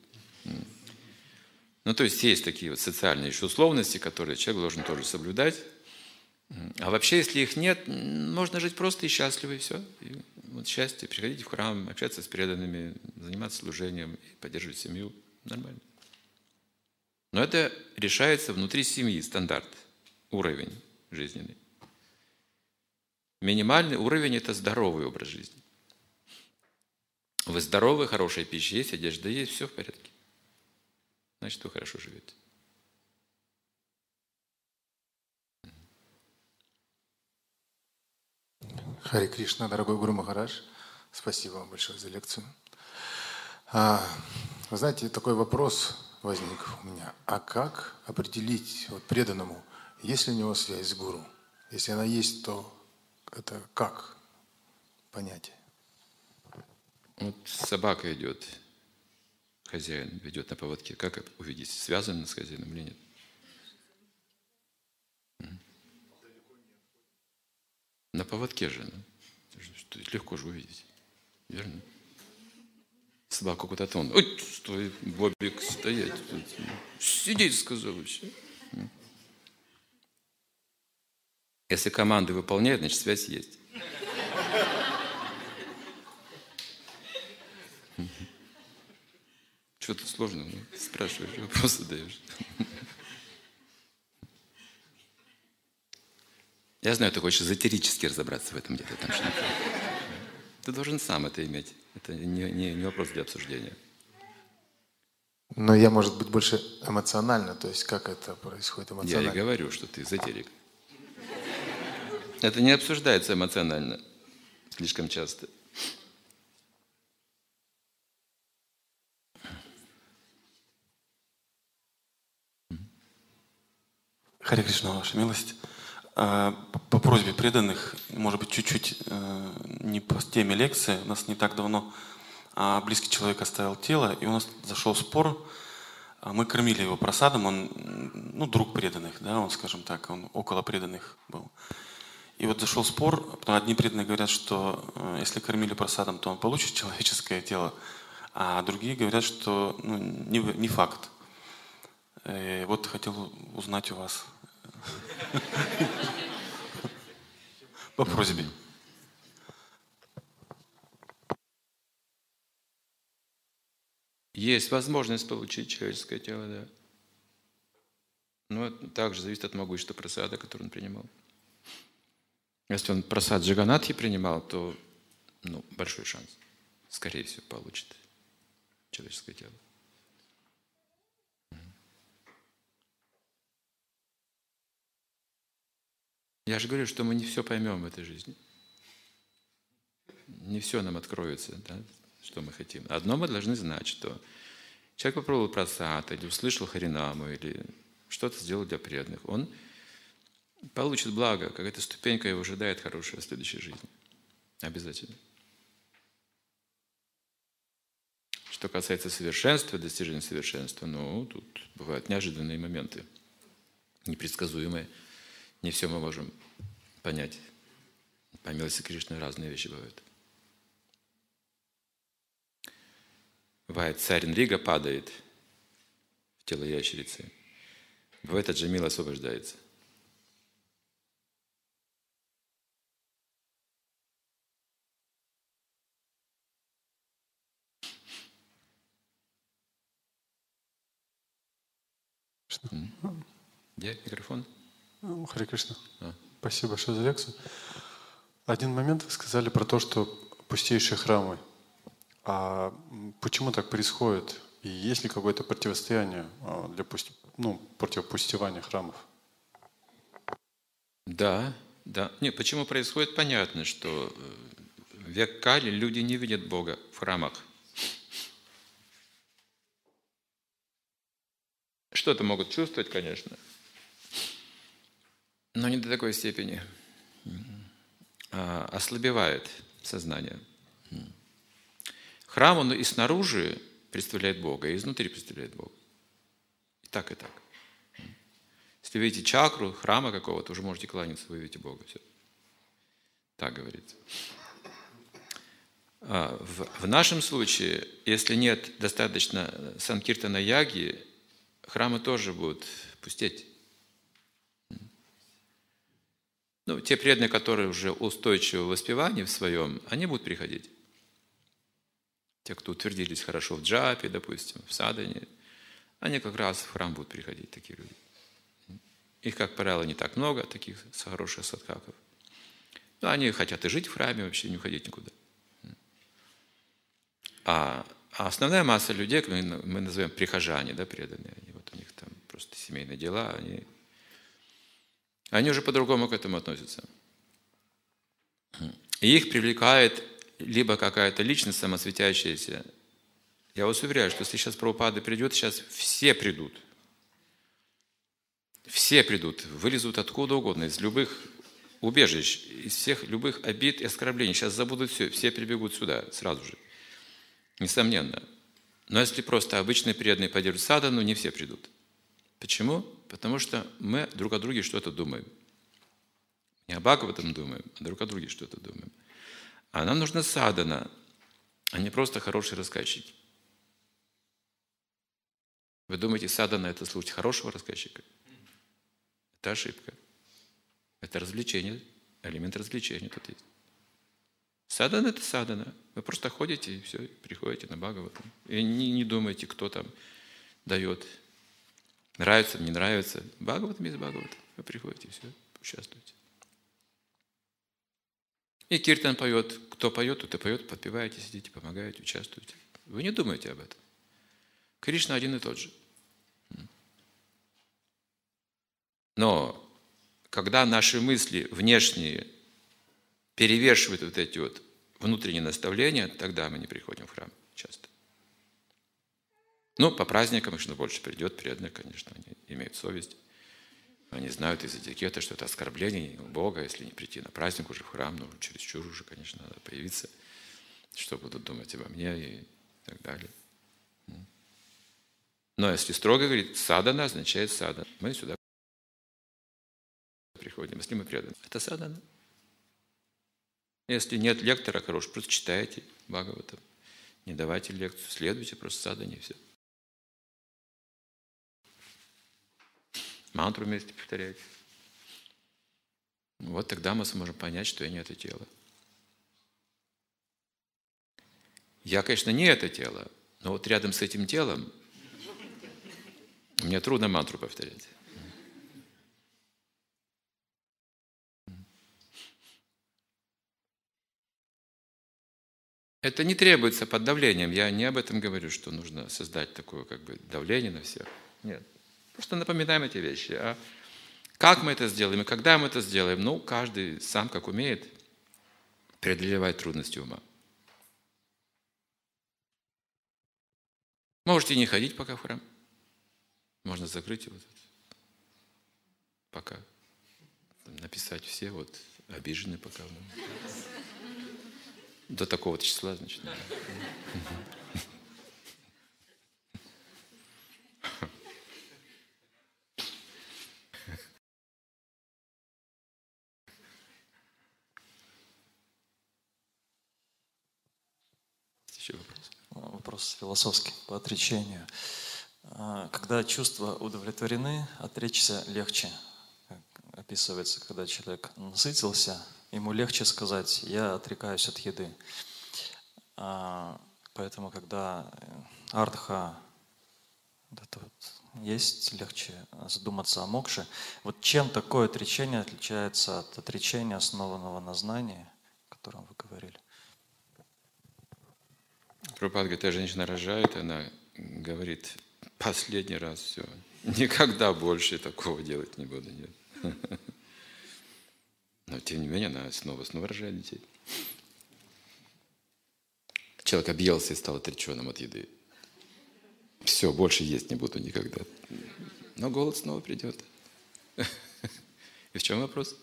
То есть есть такие вот социальные еще условности, которые человек должен тоже соблюдать. А вообще, если их нет, можно жить просто и счастливо, и все. И вот счастье, приходить в храм, общаться с преданными, заниматься служением, поддерживать семью. Нормально. Но это решается внутри семьи, стандарт, уровень жизненный. Минимальный уровень – это здоровый образ жизни. Вы здоровы, хорошая пища есть, одежда есть, все в порядке. Значит, вы хорошо живете. Харе Кришна, дорогой Гуру Махарадж, спасибо вам большое за лекцию. Вы знаете, такой вопрос, возник у меня. А как определить вот преданному, есть ли у него связь с гуру? Если она есть, то это как понятие? Вот собака идет, хозяин ведет на поводке. Как увидеть, связан она с хозяином или нет? На поводке же. Легко же увидеть. Верно? Собаку куда-то он. Ой, стой, Бобик, стоять. Сидеть, сказал вообще. Если команды выполняет, значит связь есть. Что-то сложно, спрашиваешь, вопросы даешь. Я знаю, ты хочешь эзотерически разобраться в этом где-то там что-то. Ты должен сам это иметь. Это не вопрос для обсуждения. Но я, может быть, больше эмоционально, то есть как это происходит Я эмоционально. и говорю, что ты эзотерик. Это не обсуждается эмоционально слишком часто. Харе Кришна, ваша милость. По просьбе преданных, может быть, чуть-чуть не по теме лекции, у нас не так давно близкий человек оставил тело, и у нас зашел спор. Мы кормили его просадом, он, друг преданных, да, он, скажем так, он около преданных был. И вот зашел спор, потому одни преданные говорят, что если кормили просадом, то он получит человеческое тело, а другие говорят, что не факт. Вот хотел узнать у вас по просьбе. Есть возможность получить человеческое тело, да. Но это также зависит от могущества прасада, который он принимал. Если он прасад Джаганатхи принимал, то большой шанс. Скорее всего, получит человеческое тело. Я же говорю, что мы не все поймем в этой жизни. Не все нам откроется, да, что мы хотим. Одно мы должны знать, что человек попробовал прасад, или услышал харинаму, или что-то сделал для преданных. Он получит благо, какая-то ступенька его ожидает хорошая в следующей жизни. Обязательно. Что касается совершенства, достижения совершенства, тут бывают неожиданные моменты, непредсказуемые. Не все мы можем понять. По милости Кришны разные вещи бывают. Бывает, царь Нрига падает в тело ящерицы. Бывает, Аджамила освобождается. Где микрофон? Харе Кришна. Спасибо большое за лекцию. Один момент вы сказали про то, что пустейшие храмы. А почему так происходит? И есть ли какое-то противостояние для противопустевания храмов? Да. Нет, почему происходит? Понятно, что в век Кали люди не видят Бога в храмах. Что-то могут чувствовать, конечно, но не до такой степени. Ослабевает сознание. Храм, он и снаружи представляет Бога, и изнутри представляет Бога. И так, и так. Если вы видите чакру храма какого-то, уже можете кланяться, вы видите Бога. Все. Так говорится. В нашем случае, если нет достаточно санкиртана яги, храмы тоже будут пустеть. Те преданные, которые уже устойчивы в воспевании в своем, они будут приходить. Те, кто утвердились хорошо в джапе, допустим, в садхане, они как раз в храм будут приходить, такие люди. Их, как правило, не так много, таких хороших садхаков. Но они хотят и жить в храме, вообще не уходить никуда. А основная масса людей, мы называем прихожане, да, преданные, у них там просто семейные дела, они уже по-другому к этому относятся. И их привлекает либо какая-то личность самосветящаяся, Я вас уверяю, что если сейчас Прабхупада придет, сейчас все придут. Все придут, вылезут откуда угодно, из любых убежищ, из всех любых обид и оскорблений. Сейчас забудут все прибегут сюда сразу же. Несомненно. Но если просто обычные преданные поддерживают садану, не все придут. Почему? Потому что мы друг о друге что-то думаем. Не о Бхагаватам думаем, а друг о друге что-то думаем. А нам нужна садана, а не просто хорошие рассказчики. Вы думаете, садана – это слушать хорошего рассказчика? Это ошибка. Это развлечение, элемент развлечения тут есть. Садана – это садана. Вы просто ходите и все, приходите на Бхагаватам. И не думаете, кто там дает. Нравится, не нравится. Бхагаватам есть Бхагаватам. Вы приходите, все, участвуете. И киртан поет. Кто поет, тот и поет. Подпеваете, сидите, помогаете, участвуете. Вы не думаете об этом. Кришна один и тот же. Но когда наши мысли внешние перевешивают вот эти вот внутренние наставления, тогда мы не приходим в храм часто. Ну, по праздникам, что больше придет, преданные, конечно, они имеют совесть. Они знают из этикета, что это оскорбление у Бога, если не прийти на праздник уже в храм, ну, чересчур уже, конечно, надо появиться, что будут думать обо мне и так далее. Но если строго говорить, садана означает садана. Мы сюда приходим, если мы преданы. Это садана. Если нет лектора хорошего, просто читайте Бхагаватам. Не давайте лекцию, следуйте просто садане и все. Мантру вместе повторяйте. Вот тогда мы сможем понять, что я не это тело. Я, конечно, не это тело, но вот рядом с этим телом мне трудно мантру повторять. Это не требуется под давлением. Я не об этом говорю, что нужно создать такое как бы давление на всех. Нет. Просто напоминаем эти вещи. А как мы это сделаем и когда мы это сделаем? Ну, каждый сам как умеет преодолевать трудности ума. Можете не ходить пока в храм. Можно закрыть его пока. Написать все вот обижены пока. До такого-то числа, значит. Еще вопрос? Вопрос философский по отречению. Когда чувства удовлетворены, отречься легче. Описывается, когда человек насытился, ему легче сказать: «Я отрекаюсь от еды». Поэтому, когда ардха это вот есть, легче задуматься о мокше. Вот чем такое отречение отличается от отречения, основанного на знании, о котором вы говорили? Прабхупада говорит, эта женщина рожает, она говорит: последний раз все, никогда больше такого делать не буду. Нет. Но тем не менее она снова рожает детей. Человек объелся и стал отреченным от еды. Все, больше есть не буду никогда. Но голод снова придет. И в чем вопрос?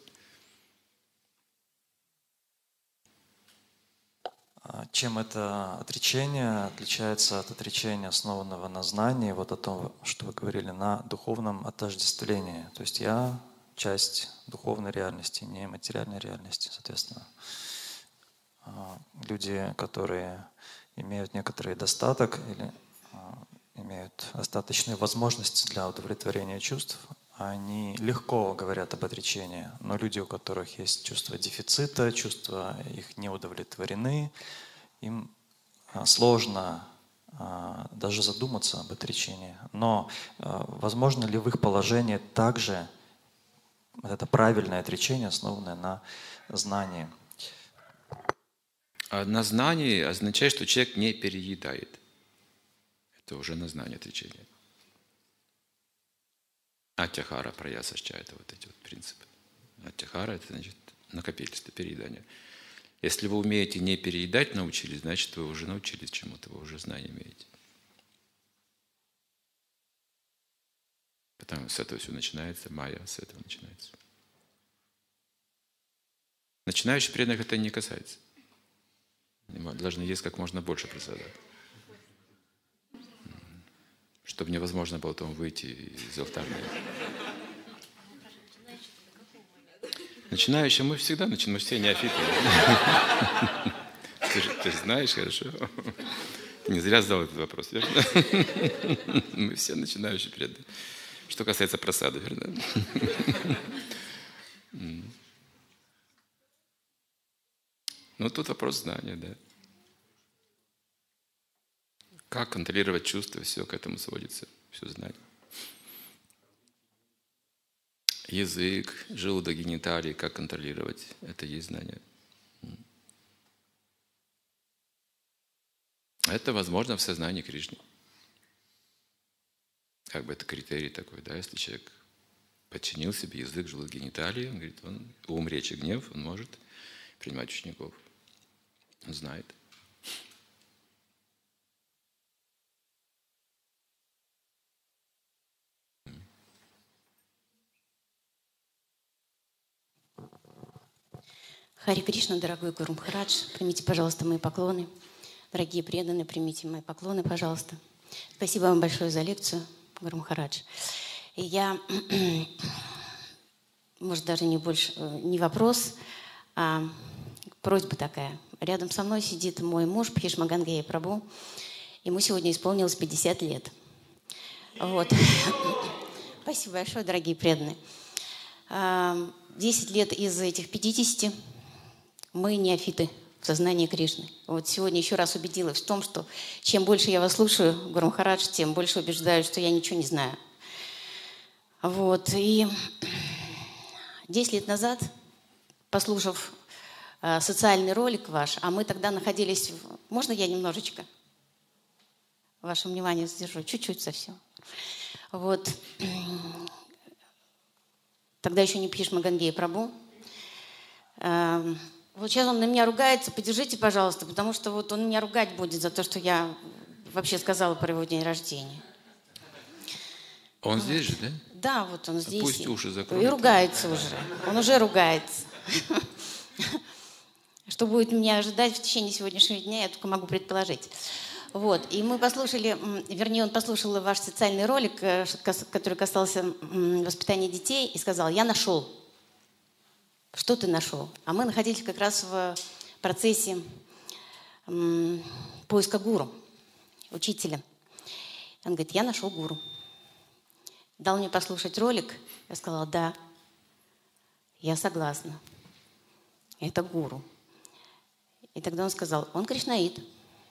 Чем это отречение отличается от отречения, основанного на знании, вот о том, что вы говорили, на духовном отождествлении? То есть я часть духовной реальности, не материальной реальности, соответственно. Люди, которые имеют некоторый достаток или имеют достаточные возможности для удовлетворения чувств, они легко говорят об отречении. Но люди, у которых есть чувство дефицита, чувства их не удовлетворены, им сложно даже задуматься об отречении. Но возможно ли в их положении также это правильное отречение, основанное на знании? А на знании означает, что человек не переедает. Это уже на знание отречения. Атьяхара праясашча – это вот эти вот принципы. Атьяхара – это значит накопительство, переедание. Если вы умеете не переедать, научились, значит, вы уже научились чему-то, вы уже знания имеете. Потому что с этого все начинается, майя с этого начинается. Начинающих преданных это не касается. Они должны есть как можно больше прасада, чтобы невозможно было потом выйти из алтарной. Начинающие мы всегда начинаем, мы все неофиты. Ты же знаешь хорошо. Ты не зря задал этот вопрос, верно? Мы все начинающие преданные. Что касается прасада, верно? Ну, тут вопрос знания, да. Как контролировать чувства, все к этому сводится, все знание. Язык, желудок, гениталии, как контролировать, это есть знание. Это возможно в сознании Кришны. Как бы это критерий такой, да, если человек подчинил себе язык, желудок, гениталии, он говорит, ум, речь и гнев, он может принимать учеников. Он знает. Хари Кришна, дорогой Гуру Махарадж, примите, пожалуйста, мои поклоны. Дорогие преданные, примите мои поклоны, пожалуйста. Спасибо вам большое за лекцию, Гуру Махарадж. И я, может, даже не вопрос, а просьба такая. Рядом со мной сидит мой муж Бхишма Гангея Прабху. Ему сегодня исполнилось 50 лет. Вот. Спасибо большое, дорогие преданные. 10 лет из этих 50 мы неофиты в сознании Кришны. Вот сегодня еще раз убедилась в том, что чем больше я вас слушаю, Гуру Махарадж, тем больше убеждаюсь, что я ничего не знаю. Вот. И 10 лет назад, послушав социальный ролик ваш, а мы тогда находились... Можно я немножечко ваше внимание задержу? Чуть-чуть совсем. Вот. Тогда еще не Бхишма Гангея Прабху. Вот сейчас он на меня ругается. Поддержите, пожалуйста, потому что вот он меня ругать будет за то, что я вообще сказала про его день рождения. Он здесь же, да? Да, вот он здесь. Пусть уши закроет. И ругается уже. Он уже ругается. Что будет меня ожидать в течение сегодняшнего дня, я только могу предположить. Вот. И мы послушали, вернее, он послушал ваш социальный ролик, который касался воспитания детей, и сказал, я нашел. Что ты нашел? А мы находились как раз в процессе поиска гуру, учителя. Он говорит, я нашел гуру. Дал мне послушать ролик. Я сказала, да, я согласна. Это гуру. И тогда он сказал, он кришнаит.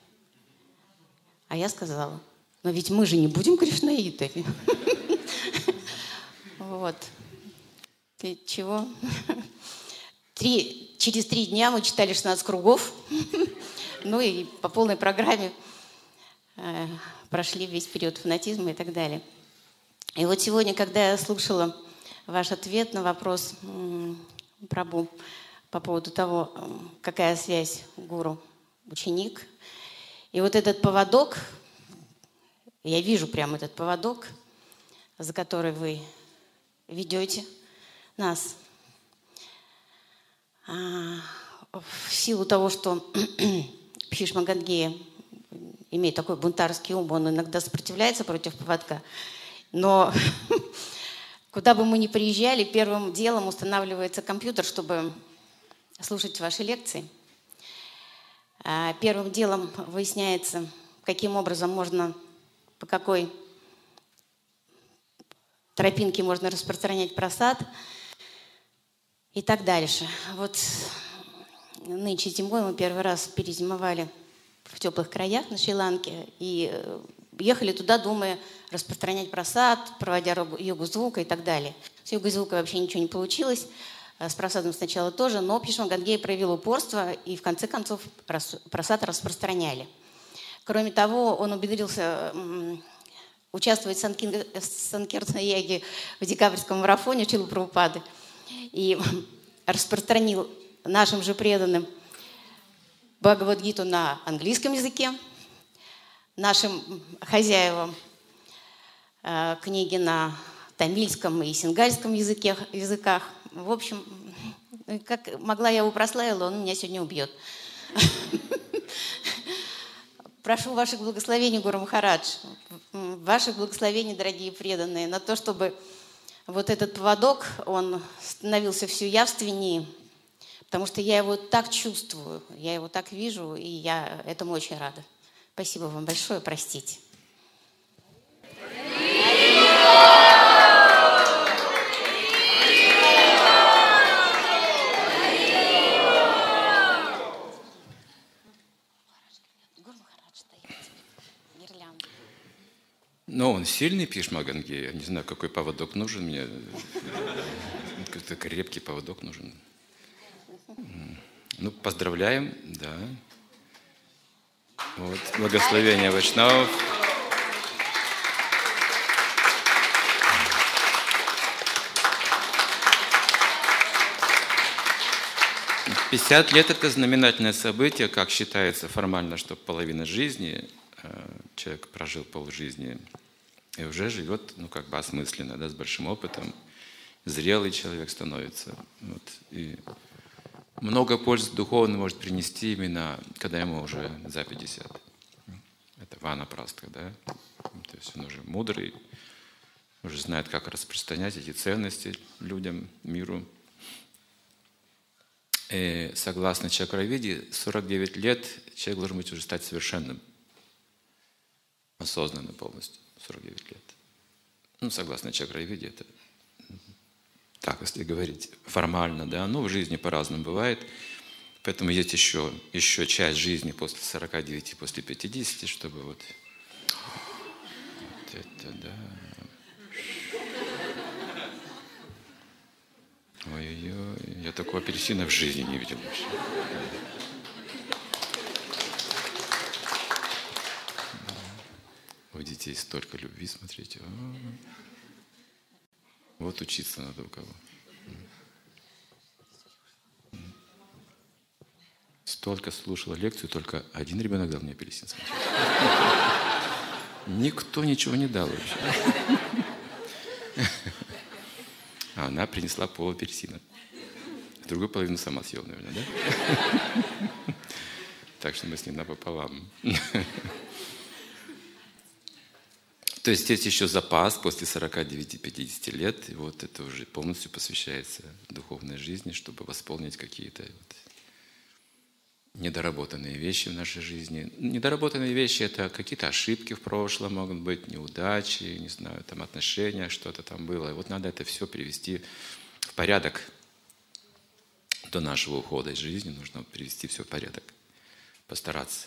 А я сказала, но ведь мы же не будем кришнаитами. Вот. Ты чего? Через 3 дня мы читали 16 кругов. Ну и по полной программе прошли весь период фанатизма и так далее. И вот сегодня, когда я слушала ваш ответ на вопрос Прабху по поводу того, какая связь гуру-ученик, и вот этот поводок, я вижу прямо этот поводок, за который вы ведете нас. В силу того, что Бхишма Гангея имеет такой бунтарский ум, он иногда сопротивляется против поводка, но куда бы мы ни приезжали, первым делом устанавливается компьютер, чтобы слушать ваши лекции. Первым делом выясняется, каким образом можно, по какой тропинке можно распространять прасад и так дальше. Вот нынче зимой мы первый раз перезимовали в теплых краях на Шри-Ланке и ехали туда, думая распространять прасад, проводя йогу звука и так далее. С йогой звука вообще ничего не получилось. С прасадом сначала тоже, но Бхишма Гангея проявил упорство, и в конце концов прасад распространяли. Кроме того, он умудрился участвовать в Санкиртана-яге в декабрьском марафоне Шрилы Прабхупады и распространил нашим же преданным Бхагавад-гиту на английском языке, нашим хозяевам книги на тамильском и сингальском языках. В общем, как могла, я его прославила, он меня сегодня убьет. Прошу ваших благословений, Гуру Махарадж, ваших благословений, дорогие преданные, на то, чтобы вот этот поводок, он становился все явственнее, потому что я его так чувствую, я его так вижу, и я этому очень рада. Спасибо вам большое, простите. Но он сильный Пишмаганги. Я не знаю, какой поводок нужен мне. Какой-то крепкий поводок нужен. Ну, поздравляем, да. Вот, благословение Вайшнавов. — 50 лет – это знаменательное событие, как считается формально, что половина жизни, человек прожил полжизни и уже живет, ну, как бы осмысленно, да, с большим опытом, зрелый человек становится. Вот. И много пользы духовно может принести именно, когда ему уже за 50. Это ванапрастха, да? То есть он уже мудрый, уже знает, как распространять эти ценности людям, миру. И согласно чакравиде, 49 лет человек должен быть уже стать совершенным, осознанным полностью. 49 лет. Ну, согласно чакравиде, это так, если говорить формально, да, ну, в жизни по-разному бывает. Поэтому есть еще часть жизни после 49, после 50, чтобы вот это, да. Ой-ой-ой, я такого апельсина в жизни не видел вообще. У детей столько любви, смотрите. Вот учиться надо у кого. Столько слушала лекцию, только один ребенок дал мне апельсин. Смотрите. Никто ничего не дал вообще. А она принесла пол апельсина. Другую половину сама съела, наверное, да? Так что мы с ней напополам. То есть есть еще запас после 49-50 лет, и вот это уже полностью посвящается духовной жизни, чтобы восполнить какие-то вот недоработанные вещи в нашей жизни. Недоработанные вещи – это какие-то ошибки в прошлом могут быть, неудачи, не знаю, там отношения, что-то там было. И вот надо это все привести в порядок. До нашего ухода из жизни нужно привести все в порядок, постараться.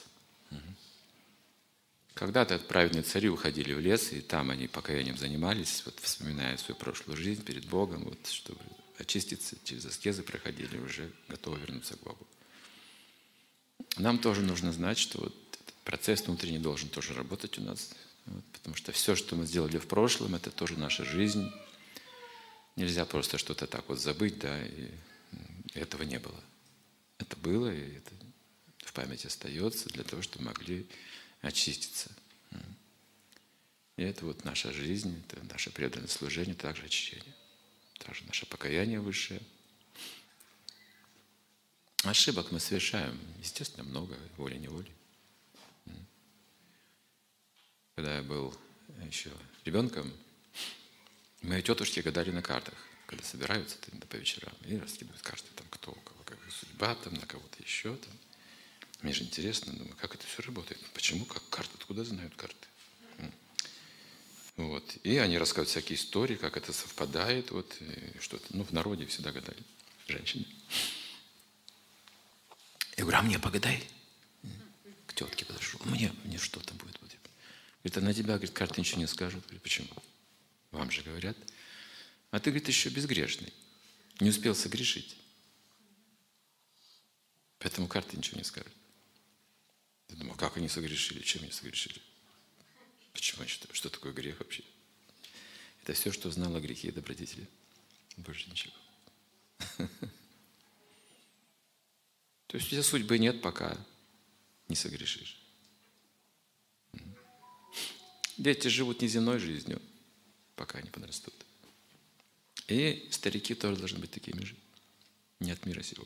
Когда-то праведные цари уходили в лес, и там они покаянием занимались, вот, вспоминая свою прошлую жизнь перед Богом, вот, чтобы очиститься, через аскезы проходили, уже готовы вернуться к Богу. Нам тоже нужно знать, что вот этот процесс внутренний должен тоже работать у нас, вот, потому что все, что мы сделали в прошлом, это тоже наша жизнь. Нельзя просто что-то так вот забыть, да, и этого не было. Это было, и это в памяти остается для того, чтобы могли очиститься. И это вот наша жизнь, это наше преданное служение, также очищение. Также наше покаяние высшее. Ошибок мы совершаем, естественно, много, волей-неволей. Когда я был еще ребенком, мои тетушки гадали на картах, когда собираются по вечерам и раскидывают карты, там кто у кого, какая судьба, там, на кого-то еще. Там. Мне же интересно, думаю, как это все работает. Почему, как карты, откуда знают карты? Вот. И они рассказывают всякие истории, как это совпадает, вот, что-то. Ну, в народе всегда гадали, женщины. Я говорю, а мне погадай. К тетке подошел. Мне что-то будет. Говорит, а на тебя, говорит, карты ничего не скажут. Говорю, почему? Вам же говорят. А ты, говорит, еще безгрешный. Не успел согрешить. Поэтому карты ничего не скажут. Я думаю, как они согрешили? Чем они согрешили? Почему? Что такое грех вообще? Это все, что знал о грехе и добродетели. Больше ничего. То есть у тебя судьбы нет, пока не согрешишь. Дети живут неземной жизнью, пока не подрастут. И старики тоже должны быть такими же, не от мира сего.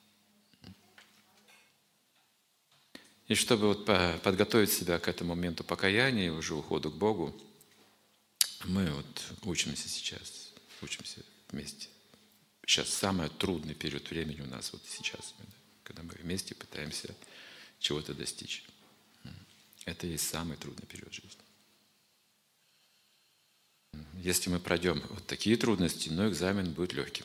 И чтобы вот подготовить себя к этому моменту покаяния и уже уходу к Богу, мы вот учимся сейчас, учимся вместе. Сейчас самый трудный период времени у нас вот сейчас, когда мы вместе пытаемся чего-то достичь. Это и есть самый трудный период жизни. Если мы пройдем вот такие трудности, но экзамен будет легким.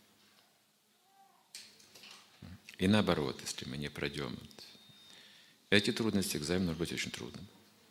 И наоборот, если мы не пройдем эти трудности, экзамен может быть очень трудным.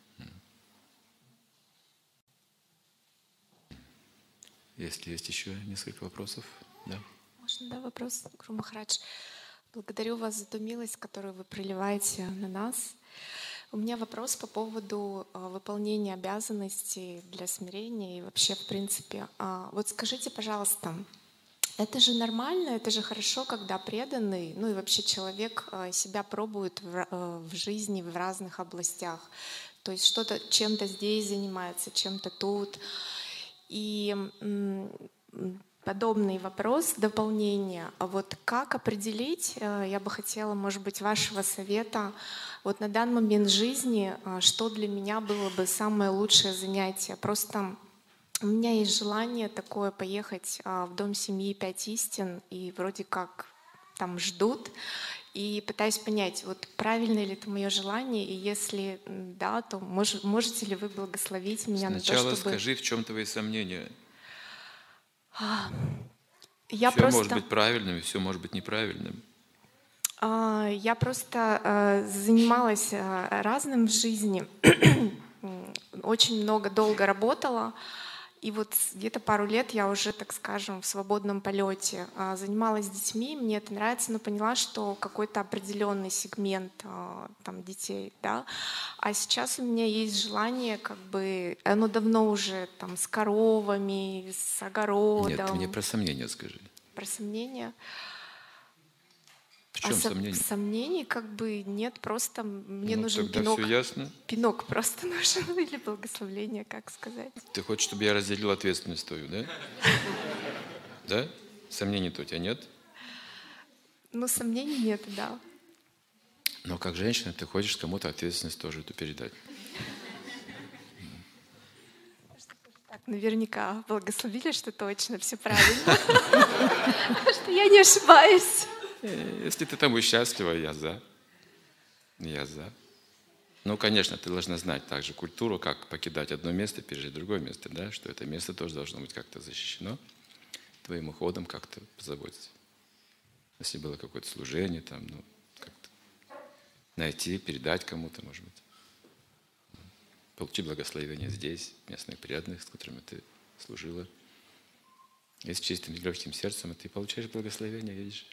Если есть еще несколько вопросов, да? Можно, да, вопрос, Гуру Махарадж? Благодарю вас за ту милость, которую вы проливаете на нас. У меня вопрос по поводу выполнения обязанностей для смирения и вообще, в принципе. Вот скажите, пожалуйста, это же нормально, это же хорошо, когда преданный, ну и вообще человек себя пробует в жизни в разных областях. То есть что-то, чем-то здесь занимается, чем-то тут. И подобный вопрос, дополнение. А вот как определить, я бы хотела, может быть, вашего совета, вот на данный момент жизни, что для меня было бы самое лучшее занятие? Просто у меня есть желание такое поехать в Дом семьи 5 истин, и вроде как там ждут, и пытаюсь понять, вот правильно ли это мое желание, и если да, то можете ли вы благословить меня на то, чтобы... Сначала скажи, в чем твои сомнения. Я все просто... может быть правильным, и все может быть неправильным. Я просто занималась разным в жизни, очень много, долго работала, и вот где-то пару лет я уже, так скажем, в свободном полете занималась с детьми, мне это нравится, но поняла, что какой-то определенный сегмент там, детей, да, а сейчас у меня есть желание, как бы, оно давно уже там с коровами, с огородом. Нет, ты мне про сомнения скажи. Про сомнения. В чем сомнения? Сомнений как бы нет, просто мне нужен тогда пинок. Все ясно. Пинок просто нужен, или благословление, как сказать. Ты хочешь, чтобы я разделил ответственность твою, да? Да? Сомнений-то у тебя нет? Ну, сомнений нет, да. Но как женщина ты хочешь кому-то ответственность тоже эту передать. Так, наверняка благословили, что точно все правильно. Что я не ошибаюсь. Если ты там счастлива, я за. Я за. Ну, конечно, ты должна знать также культуру, как покидать одно место, пережить другое место, да, что это место тоже должно быть как-то защищено, твоим уходом как-то позаботиться. Если было какое-то служение, там, ну, как-то найти, передать кому-то, может быть. Получи благословение здесь, местных преданных, с которыми ты служила. И с чистым и легким сердцем, и ты получаешь благословение, видишь.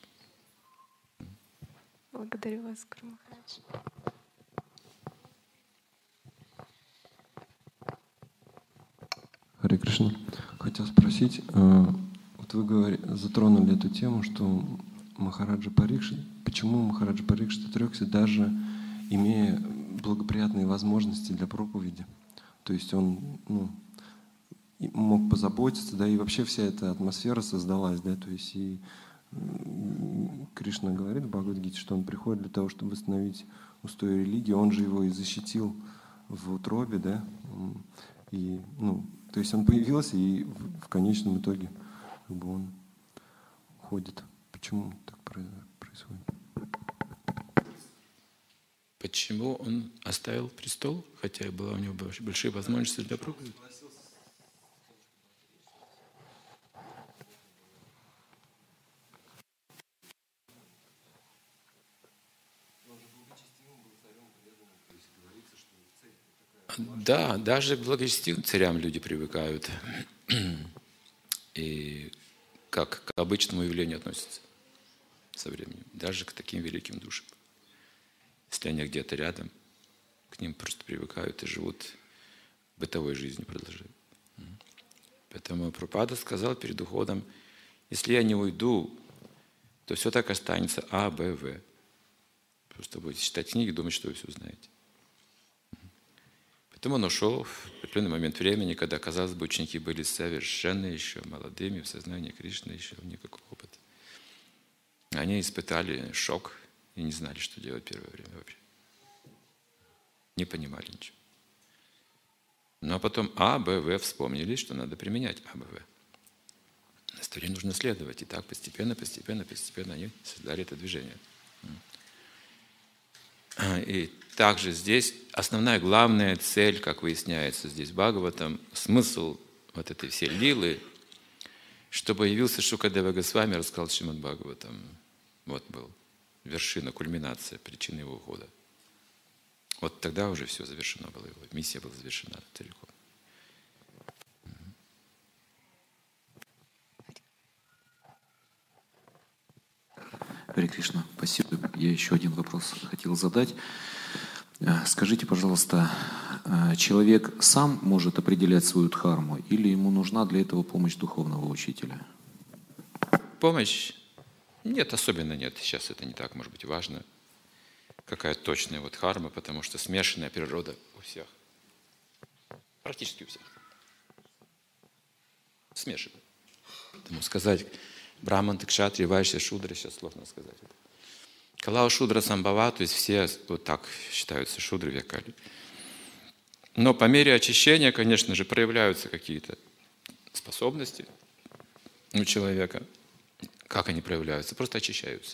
Благодарю вас, Гуру Махарадж. Харе Кришна. Хотел спросить, вот вы затронули эту тему, что Махараджа Парикшит, почему Махараджа Парикшит отрекся, даже имея благоприятные возможности для проповеди. То есть он мог позаботиться, да, и вообще вся эта атмосфера создалась, да, то есть и Кришна говорит в Бхагавад-гите, что он приходит для того, чтобы восстановить устои религии, он же его и защитил в утробе, да, и, то есть он появился, и в конечном итоге как бы он уходит. Почему так происходит? Почему он оставил престол, хотя была у него большие возможности для проповеди? Да, даже к благочестивым царям люди привыкают. И как к обычному явлению относятся со временем. Даже к таким великим душам. Если они где-то рядом, к ним просто привыкают и живут бытовой жизнью, продолжают. Поэтому Прабхупада сказал перед уходом, если я не уйду, то все так останется А, Б, В. Просто будете читать книги и думать, что вы все знаете. Потом он ушел в определенный момент времени, когда, казалось бы, ученики были совершенно еще молодыми, в сознании Кришны еще никакого опыта. Они испытали шок и не знали, что делать первое время вообще. Не понимали ничего. Но потом А, Б, В вспомнили, что надо применять А, Б, В. Истории нужно следовать. И так постепенно они создали это движение. И также здесь основная, главная цель, как выясняется здесь в Бхагаватам, смысл вот этой всей лилы, чтобы явился Шукадева Госвами, рассказал Шримад Бхагаватам. Вот был вершина, кульминация, причина его ухода. Вот тогда уже все завершено было, его миссия была завершена целиком. Харе Кришна, спасибо. Я еще один вопрос хотел задать. Скажите, пожалуйста, человек сам может определять свою дхарму или ему нужна для этого помощь духовного учителя? Помощь? Нет, особенно нет. Сейчас это не так, может быть, важно. Какая точная вот дхарма, потому что смешанная природа у всех. Практически у всех. Смешанная. Поэтому сказать Браман, Кшатри, Вайшья, Шудра, сейчас сложно сказать. Калау Шудра Самбава, то есть все вот так считаются Шудры Векали. Но по мере очищения, конечно же, проявляются какие-то способности у человека. Как они проявляются? Просто очищаются.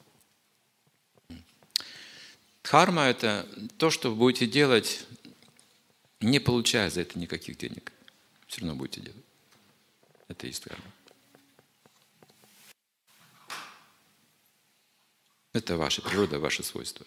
Дхарма – это то, что вы будете делать, не получая за это никаких денег. Все равно будете делать. Это и есть дхарма. Это ваша природа, ваши свойства.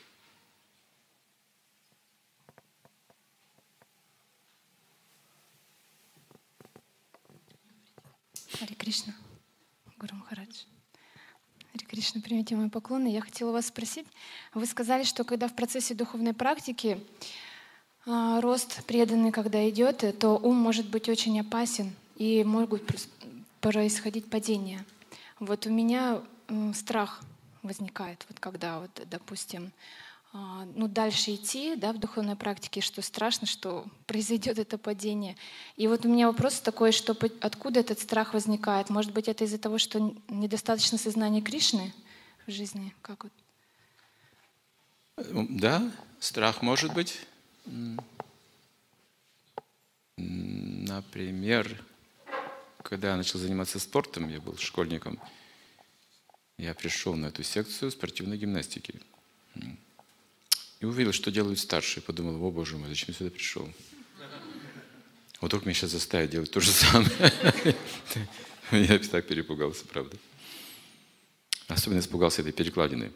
Харе Кришна, Гуру Махарадж. Харе Кришна, примите мои поклоны. Я хотела вас спросить, вы сказали, что когда в процессе духовной практики рост преданный, когда идет, то ум может быть очень опасен и могут происходить падения. Вот у меня страх возникает, вот когда, вот, допустим, дальше идти, да, в духовной практике, что страшно, что произойдет это падение. И вот у меня вопрос такой, что откуда этот страх возникает? Может быть, это из-за того, что недостаточно сознания Кришны в жизни? Как вот? Да, страх может быть. Например, когда я начал заниматься спортом, я был школьником, я пришел на эту секцию спортивной гимнастики. И увидел, что делают старшие. Подумал, о боже мой, зачем я сюда пришел? Вот вдруг меня сейчас заставят делать то же самое. Я так перепугался, правда. Особенно испугался этой перекладины.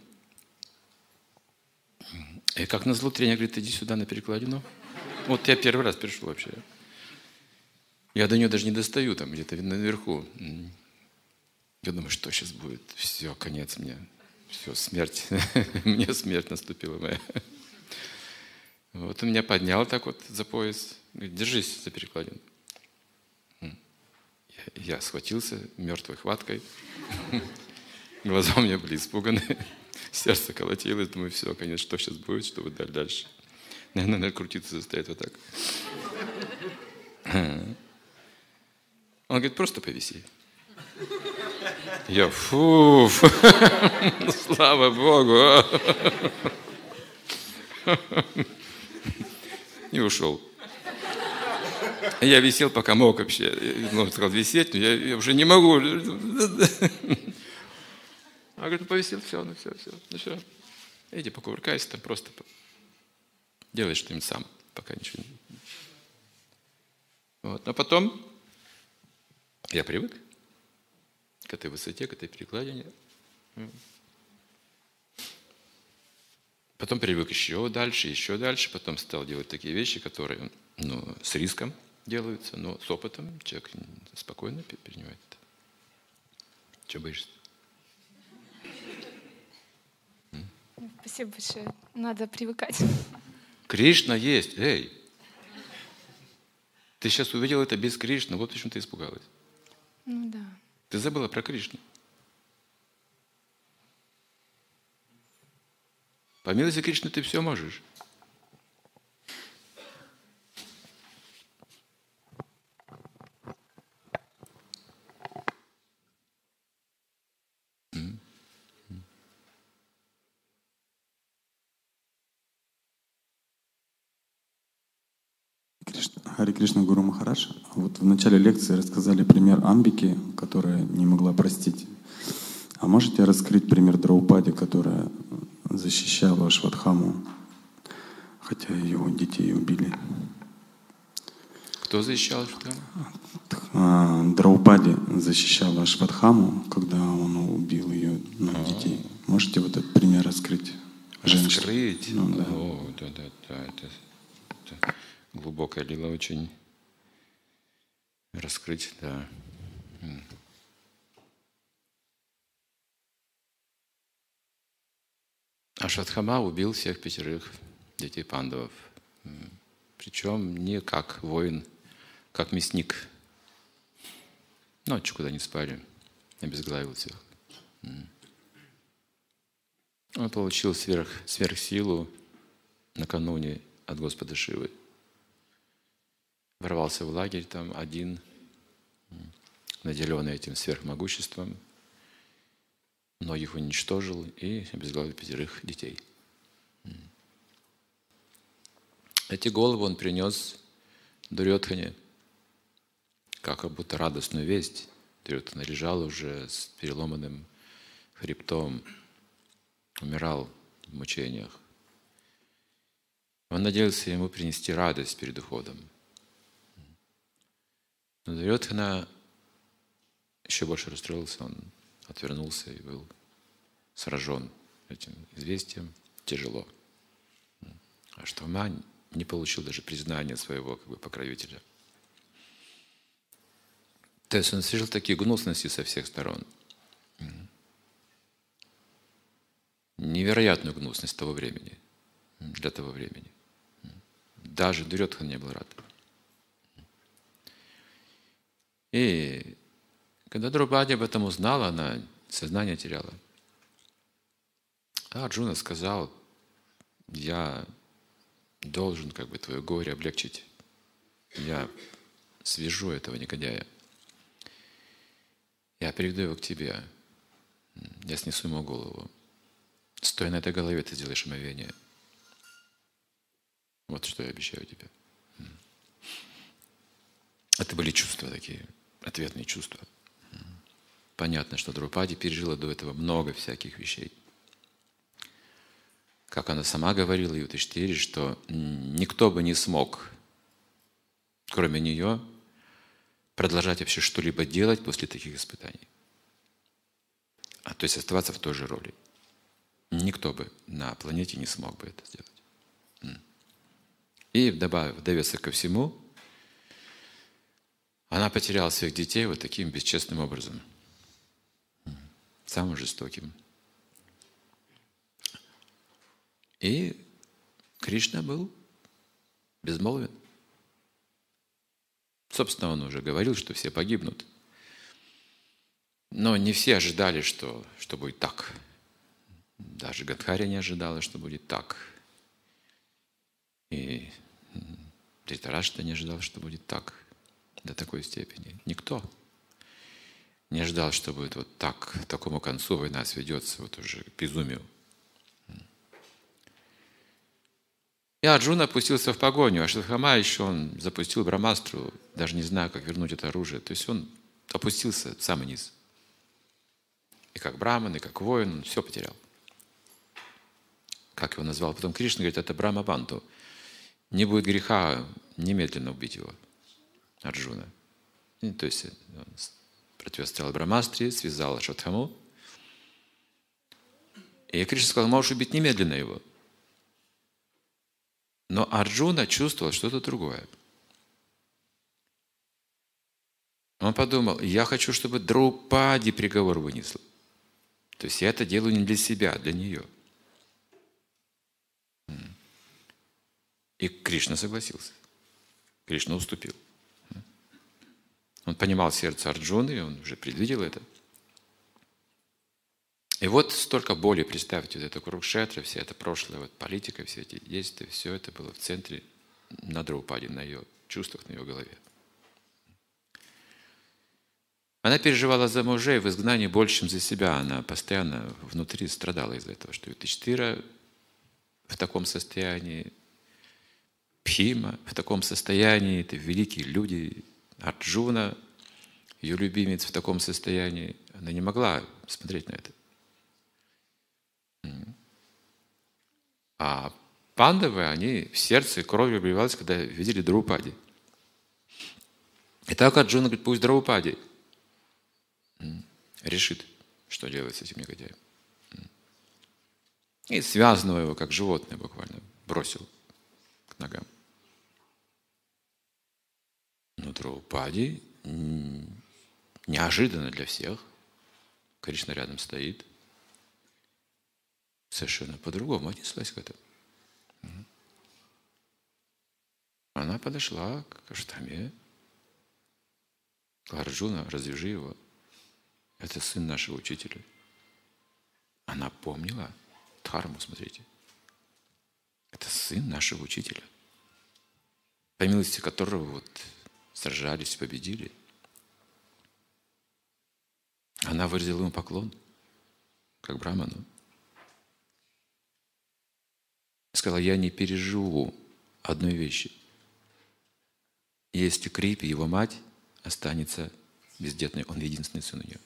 И как назло, тренер говорит, иди сюда на перекладину. Вот я первый раз пришел вообще. Я до нее даже не достаю, там где-то наверху. Я думаю, что сейчас будет? Все, конец мне. Все, смерть. Мне смерть наступила моя. Вот он меня поднял так вот за пояс. Говорит, держись за перекладину. Я схватился мертвой хваткой. Глаза у меня были испуганы. Сердце колотилось. Думаю, все, конечно, что сейчас будет, что будет дальше. Наверное, крутиться заставит вот так. Он говорит, просто повиси. Я, слава Богу. И ушел. Я висел, пока мог вообще. Ну, сказал висеть, но я уже не могу. А говорит, повисел, все. Иди покувыркайся, там просто делай что-нибудь сам, пока ничего не... Вот. Но потом я привык к этой высоте, к этой перекладине. Потом привык еще дальше, потом стал делать такие вещи, которые с риском делаются, но с опытом человек спокойно перенимает это. Чего боишься? Спасибо большое. Надо привыкать. Кришна есть. Эй! Ты сейчас увидел это без Кришны, вот почему ты испугалась. Ну да. Ты забыла про Кришну. По милости Кришны ты все можешь. Хари Кришна, Гуру Махарадж. Вот в начале лекции рассказали пример Амбики, которая не могла простить. А можете раскрыть пример Драупади, которая защищала Ашватхаму, хотя его детей убили? Кто защищал Ашватхаму? Драупади защищала Ашватхаму, когда он убил ее детей. Можете вот этот пример раскрыть? Раскрыть? Ну, да. О, да. Это глубокая лила очень. Раскрыть, да. Ашватхама убил всех 5 детей пандавов. Причем не как воин, как мясник. Ночью куда не спали, обезглавил всех. Он получил сверхсилу накануне от Господа Шивы. Ворвался в лагерь там один, наделенный этим сверхмогуществом, многих уничтожил и обезглавил 5 детей. Эти головы он принес Дурьодхане, как будто радостную весть. Дурьодхана лежал уже с переломанным хребтом, умирал в мучениях. Он надеялся ему принести радость перед уходом. Но Дурьодхана еще больше расстроился, он отвернулся и был сражен этим известием тяжело. Аштватхама не получил даже признания своего покровителя. То есть он встретил такие гнусности со всех сторон. Невероятную гнусность того времени, для того времени. Даже Дурьодхан не был рад. И когда Драупади об этом узнала, она сознание теряла. А Арджуна сказал: я должен твое горе облегчить. Я свяжу этого негодяя. Я приведу его к тебе. Я снесу ему голову. Стоя на этой голове, ты сделаешь омовение. Вот что я обещаю тебе. Это были чувства такие, ответные чувства. Понятно, что Драупади пережила до этого много всяких вещей. Как она сама говорила, Юдхиштире, что никто бы не смог, кроме нее, продолжать вообще что-либо делать после таких испытаний. То есть оставаться в той же роли. Никто бы на планете не смог бы это сделать. И в довесок ко всему, она потеряла своих детей вот таким бесчестным образом. Самым жестоким. И Кришна был безмолвен. Собственно, он уже говорил, что все погибнут. Но не все ожидали, что будет так. Даже Гадхария не ожидала, что будет так. И Дритараштра не ожидал, что будет так. До такой степени. Никто не ожидал, что будет вот так. К такому концу война сведется вот уже к безумию. И Арджуна опустился в погоню. А Ашватхама еще он запустил Брамастру, даже не зная, как вернуть это оружие. То есть он опустился в самый низ. И как браман, и как воин, он все потерял. Как его назвал потом Кришна, говорит, это Брахма-банту. Не будет греха немедленно убить его, Арджуна. И, то есть он противостоял Брамастре, связал Ашватхаму. И Кришна сказал, можешь убить немедленно его. Но Арджуна чувствовал что-то другое. Он подумал, я хочу, чтобы Драупади приговор вынесла. То есть я это делаю не для себя, а для нее. И Кришна согласился. Кришна уступил. Он понимал сердце Арджуны, он уже предвидел это. И вот столько боли, представьте, вот это Курукшетра, вся эта прошлая вот политика, все эти действия, все это было в центре на Драупади, на ее чувствах, на ее голове. Она переживала за мужей в изгнании больше, чем за себя. Она постоянно внутри страдала из-за этого, что Юдхиштира в таком состоянии, Бхима в таком состоянии, это великие люди, Арджуна, ее любимец в таком состоянии, она не могла смотреть на это. А пандавы, они в сердце кровью обливались, когда видели Драупади. И так Арджуна говорит, пусть Драупади решит, что делать с этим негодяем. И связанного его, как животное буквально, бросил к ногам. Но Драупади неожиданно для всех, Кришна рядом стоит, совершенно по-другому отнеслась к этому. Она подошла к Аштаме, сказала: Арджуна, развяжи его. Это сын нашего учителя. Она помнила дхарму, смотрите. Это сын нашего учителя, по милости которого вот сражались, победили. Она выразила ему поклон, как браману. Сказала: я не переживу одной вещи. Если Крипи, его мать, останется бездетной, он единственный сын у нее.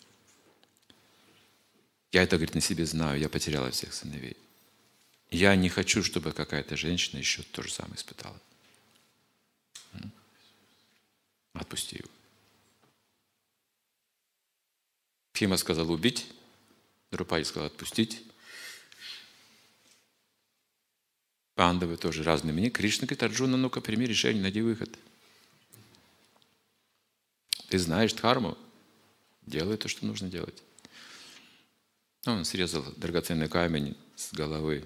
Я это, говорит, на себе знаю, я потеряла всех сыновей. Я не хочу, чтобы какая-то женщина еще то же самое испытала. Отпусти его. Бхима сказал убить, Драупади сказал отпустить. Пандавы тоже разные мнения. Кришна говорит: Арджуна, ну-ка прими решение, найди выход. Ты знаешь дхарму, делай то, что нужно делать. Он срезал драгоценный камень с головы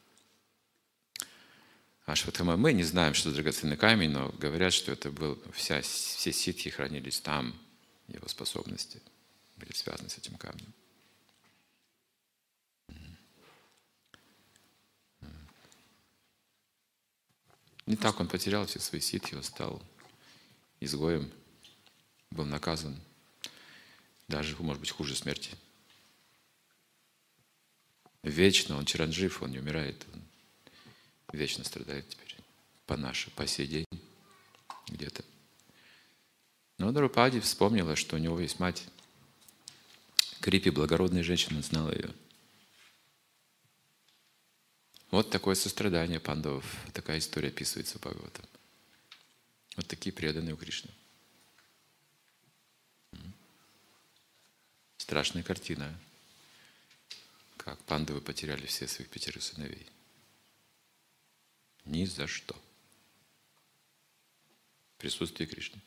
Ашватхама. Мы не знаем, что это драгоценный камень, но говорят, что это был, все ситхи хранились там, его способности были связаны с этим камнем. Не так он потерял все свои ситхи, он стал изгоем, был наказан, даже, может быть, хуже смерти. Вечно он чаранджив, он не умирает, он вечно страдает теперь, по сей день где-то. Но Драупади вспомнила, что у него есть мать Крипи, благородная женщина, знала ее. Вот такое сострадание пандавов, такая история описывается в Бхагаватам. Вот такие преданные у Кришны. Страшная картина, как пандавы потеряли все своих 5 сыновей. Ни за что. В присутствии Кришны.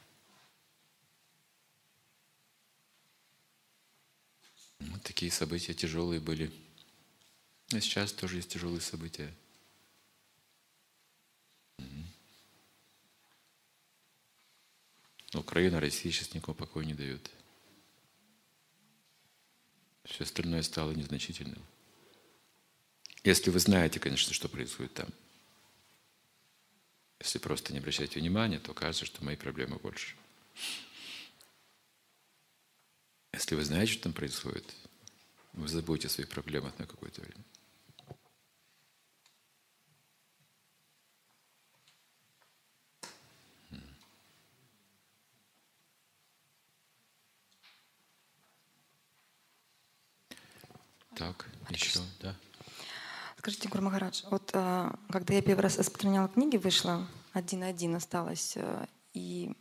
Вот такие события тяжелые были. А сейчас тоже есть тяжелые события. Украина, Россия сейчас никому покоя не дают. Все остальное стало незначительным. Если вы знаете, конечно, что происходит там. Если просто не обращаете внимания, то кажется, что мои проблемы больше. Если вы знаете, что там происходит, вы забудете о своих проблемах на какое-то время. Так, еще, да. Скажите, Гуру Махарадж, вот когда я первый раз распространяла книги, вышла 1:1 осталось, и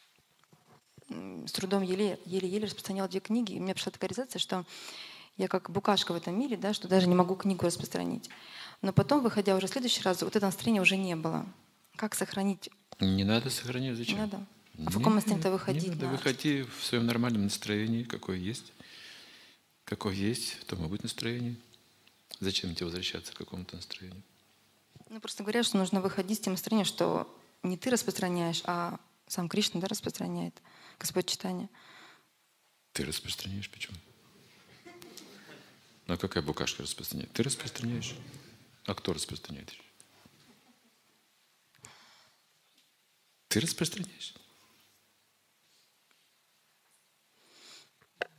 с трудом еле-еле распространяла 2 книги, и у меня пришла такая реализация, что я как букашка в этом мире, да, что даже не могу книгу распространить. Но потом, выходя уже в следующий раз, вот этого настроения уже не было. Как сохранить? Не надо сохранять, зачем? Не надо. А в каком настроении выходить? Не надо, выходи в своем нормальном настроении, какое есть. Какое есть, в том и будет настроение. Зачем тебе возвращаться к какому-то настроению? Ну, просто говорят, что нужно выходить с тем настроением, что не ты распространяешь, а сам Кришна, да, распространяет, Господь Чайтанья. Ты распространяешь, почему? Ну а какая букашка распространяет? Ты распространяешь. А кто распространяет? Ты распространяешь.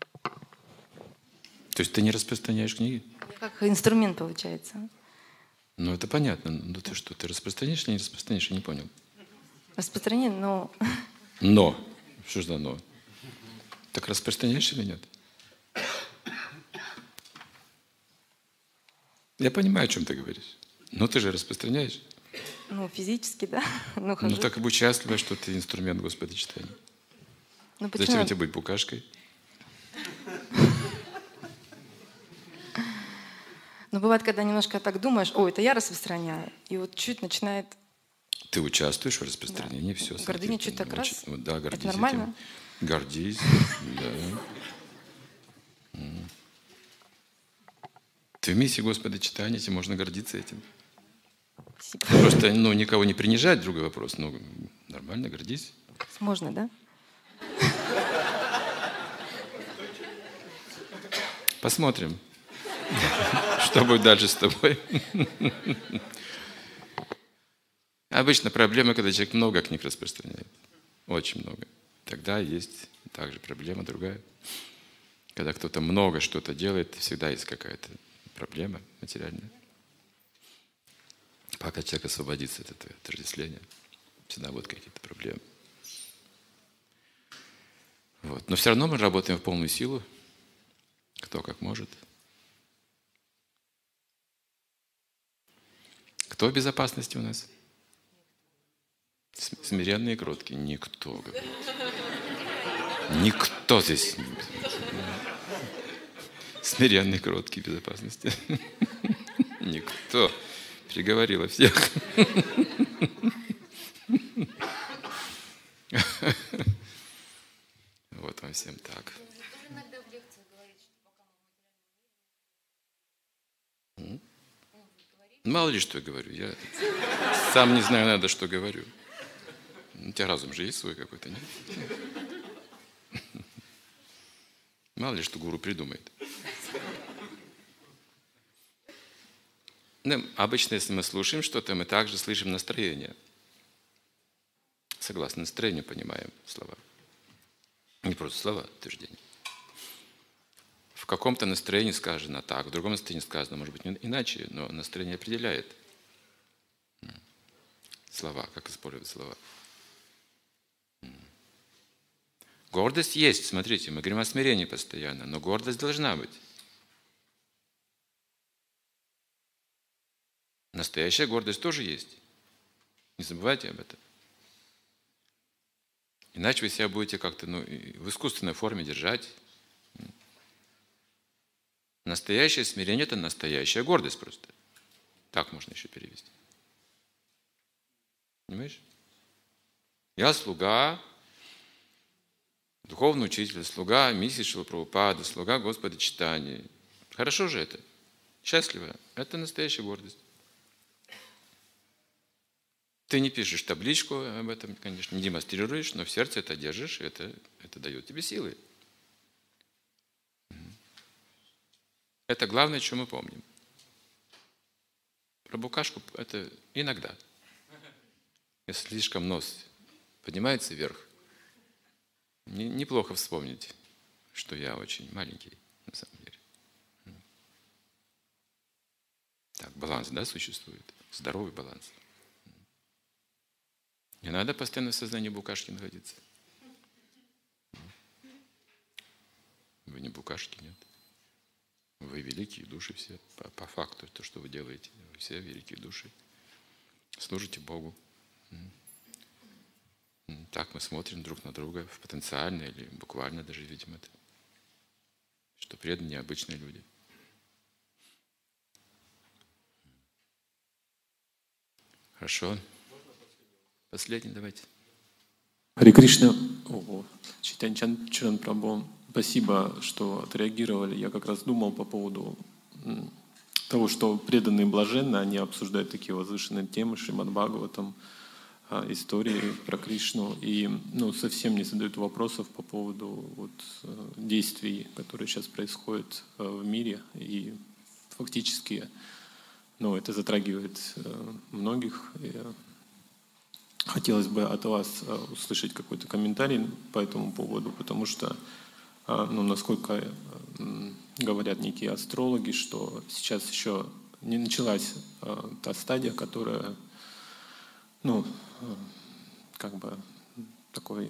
То есть ты не распространяешь книги? Как инструмент получается. Ну, это понятно. Ну, ты что, ты распространишь или не распространишь? Я не понял. Распространение, но... Но. Что ж за но? Так распространяешь или нет? Я понимаю, о чем ты говоришь. Но ты же распространяешь. Ну, физически, да. Ну, так и будь счастлива, что ты инструмент Господа читания. Ну, зачем тебе быть букашкой? Но бывает, когда немножко так думаешь, о, это я распространяю, и вот чуть начинает... Ты участвуешь в распространении, да. все. Гордыня чуть так раз. Да, гордись это нормально? Этим. Гордись, да. Ты в миссии Господа читания, тебе можно гордиться этим. Спасибо. Просто никого не принижать, другой вопрос. Ну, нормально, гордись. Можно, да? Посмотрим, что будет дальше с тобой. Обычно проблема, когда человек много книг распространяет. Очень много. Тогда есть также проблема другая. Когда кто-то много что-то делает, всегда есть какая-то проблема материальная. Пока человек освободится от этого отождествления, всегда будут какие-то проблемы. Вот. Но все равно мы работаем в полную силу. Кто как может. Кто в безопасности у нас? Смиренные и кроткие. Никто, говорит. Никто здесь. Смиренные, кроткие в безопасности. Никто. Приговорила всех. Вот вам всем так. Мало ли что я говорю. Я сам не знаю, надо, что говорю. У тебя разум же есть свой какой-то, нет? Мало ли что гуру придумает. Ну, обычно, если мы слушаем что-то, мы также слышим настроение. Согласно настроению понимаем слова. Не просто слова, утверждения. В каком-то настроении сказано так, в другом настроении сказано, может быть, иначе, но настроение определяет слова, как использовать слова. Гордость есть, смотрите, мы говорим о смирении постоянно, но гордость должна быть. Настоящая гордость тоже есть. Не забывайте об этом. Иначе вы себя будете как-то в искусственной форме держать. Настоящее смирение – это настоящая гордость просто. Так можно еще перевести. Понимаешь? Я слуга, духовный учитель, слуга миссии Шрилы Прабхупады, слуга Господа читания. Хорошо же это. Счастливо. Это настоящая гордость. Ты не пишешь табличку об этом, конечно, не демонстрируешь, но в сердце это держишь, и это дает тебе силы. Это главное, что мы помним. Про букашку это иногда. Если слишком нос поднимается вверх, неплохо вспомнить, что я очень маленький на самом деле. Так, баланс, да, существует? Здоровый баланс. Не надо постоянно в сознании букашки находиться. Вы не букашки, нет. Вы великие души все. По факту, то, что вы делаете. Вы все великие души. Служите Богу. Так мы смотрим друг на друга в потенциально или буквально даже видим это. Что преданные необычные люди. Хорошо. Последний давайте. Харе Кришна, Чайтанья Чаран Прабху, спасибо, что отреагировали. Я как раз думал по поводу того, что преданные блаженны, они обсуждают такие возвышенные темы, Шримад Бхагаватам, истории про Кришну, и совсем не задают вопросов по поводу действий, которые сейчас происходят в мире, и фактически это затрагивает многих. Хотелось бы от вас услышать какой-то комментарий по этому поводу, потому что, насколько говорят некие астрологи, что сейчас еще не началась та стадия, которая, такой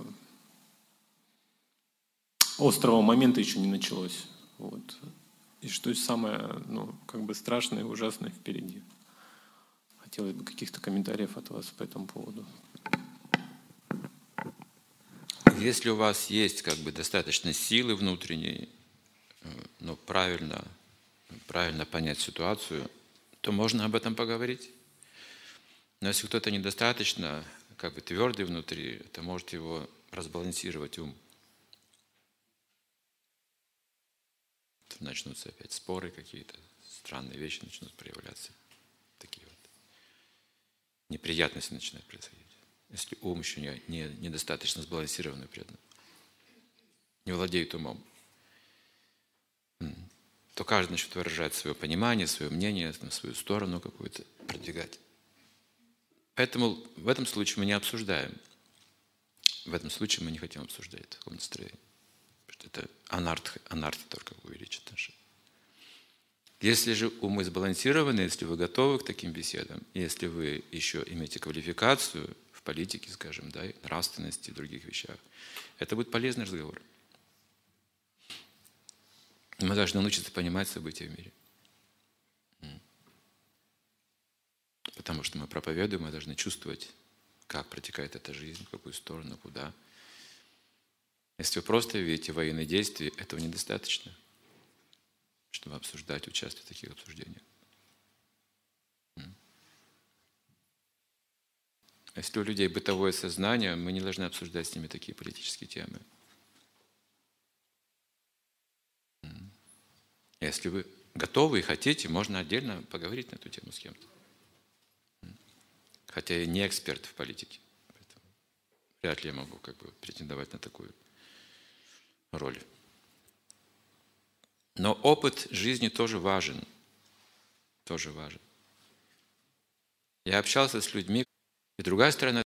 острого момента еще не началось. Вот. И что самое, страшное и ужасное впереди. Хотелось бы каких-то комментариев от вас по этому поводу. Если у вас есть достаточно силы внутренней, но правильно понять ситуацию, то можно об этом поговорить. Но если кто-то недостаточно твердый внутри, то может его разбалансировать ум. Начнутся опять споры какие-то, странные вещи начнут проявляться. Такие вот неприятности начинают происходить. Если ум еще недостаточно сбалансированный, предан, не владеет умом, то каждый начнет выражать свое понимание, свое мнение, на свою сторону какую-то продвигать. Поэтому в этом случае мы не обсуждаем. В этом случае мы не хотим обсуждать в таком настроении. Потому что это анархия только увеличит наши. Если же умы сбалансированы, если вы готовы к таким беседам, если вы еще имеете квалификацию в политике, скажем, и нравственности, и других вещах, это будет полезный разговор. Мы должны научиться понимать события в мире. Потому что мы проповедуем, мы должны чувствовать, как протекает эта жизнь, в какую сторону, куда. Если вы просто видите военные действия, этого недостаточно, чтобы обсуждать, участвовать в таких обсуждениях. Если у людей бытовое сознание, мы не должны обсуждать с ними такие политические темы. Если вы готовы и хотите, можно отдельно поговорить на эту тему с кем-то. Хотя я не эксперт в политике, поэтому вряд ли я могу претендовать на такую роль. Но опыт жизни тоже важен. Тоже важен. Я общался с людьми, и другая сторона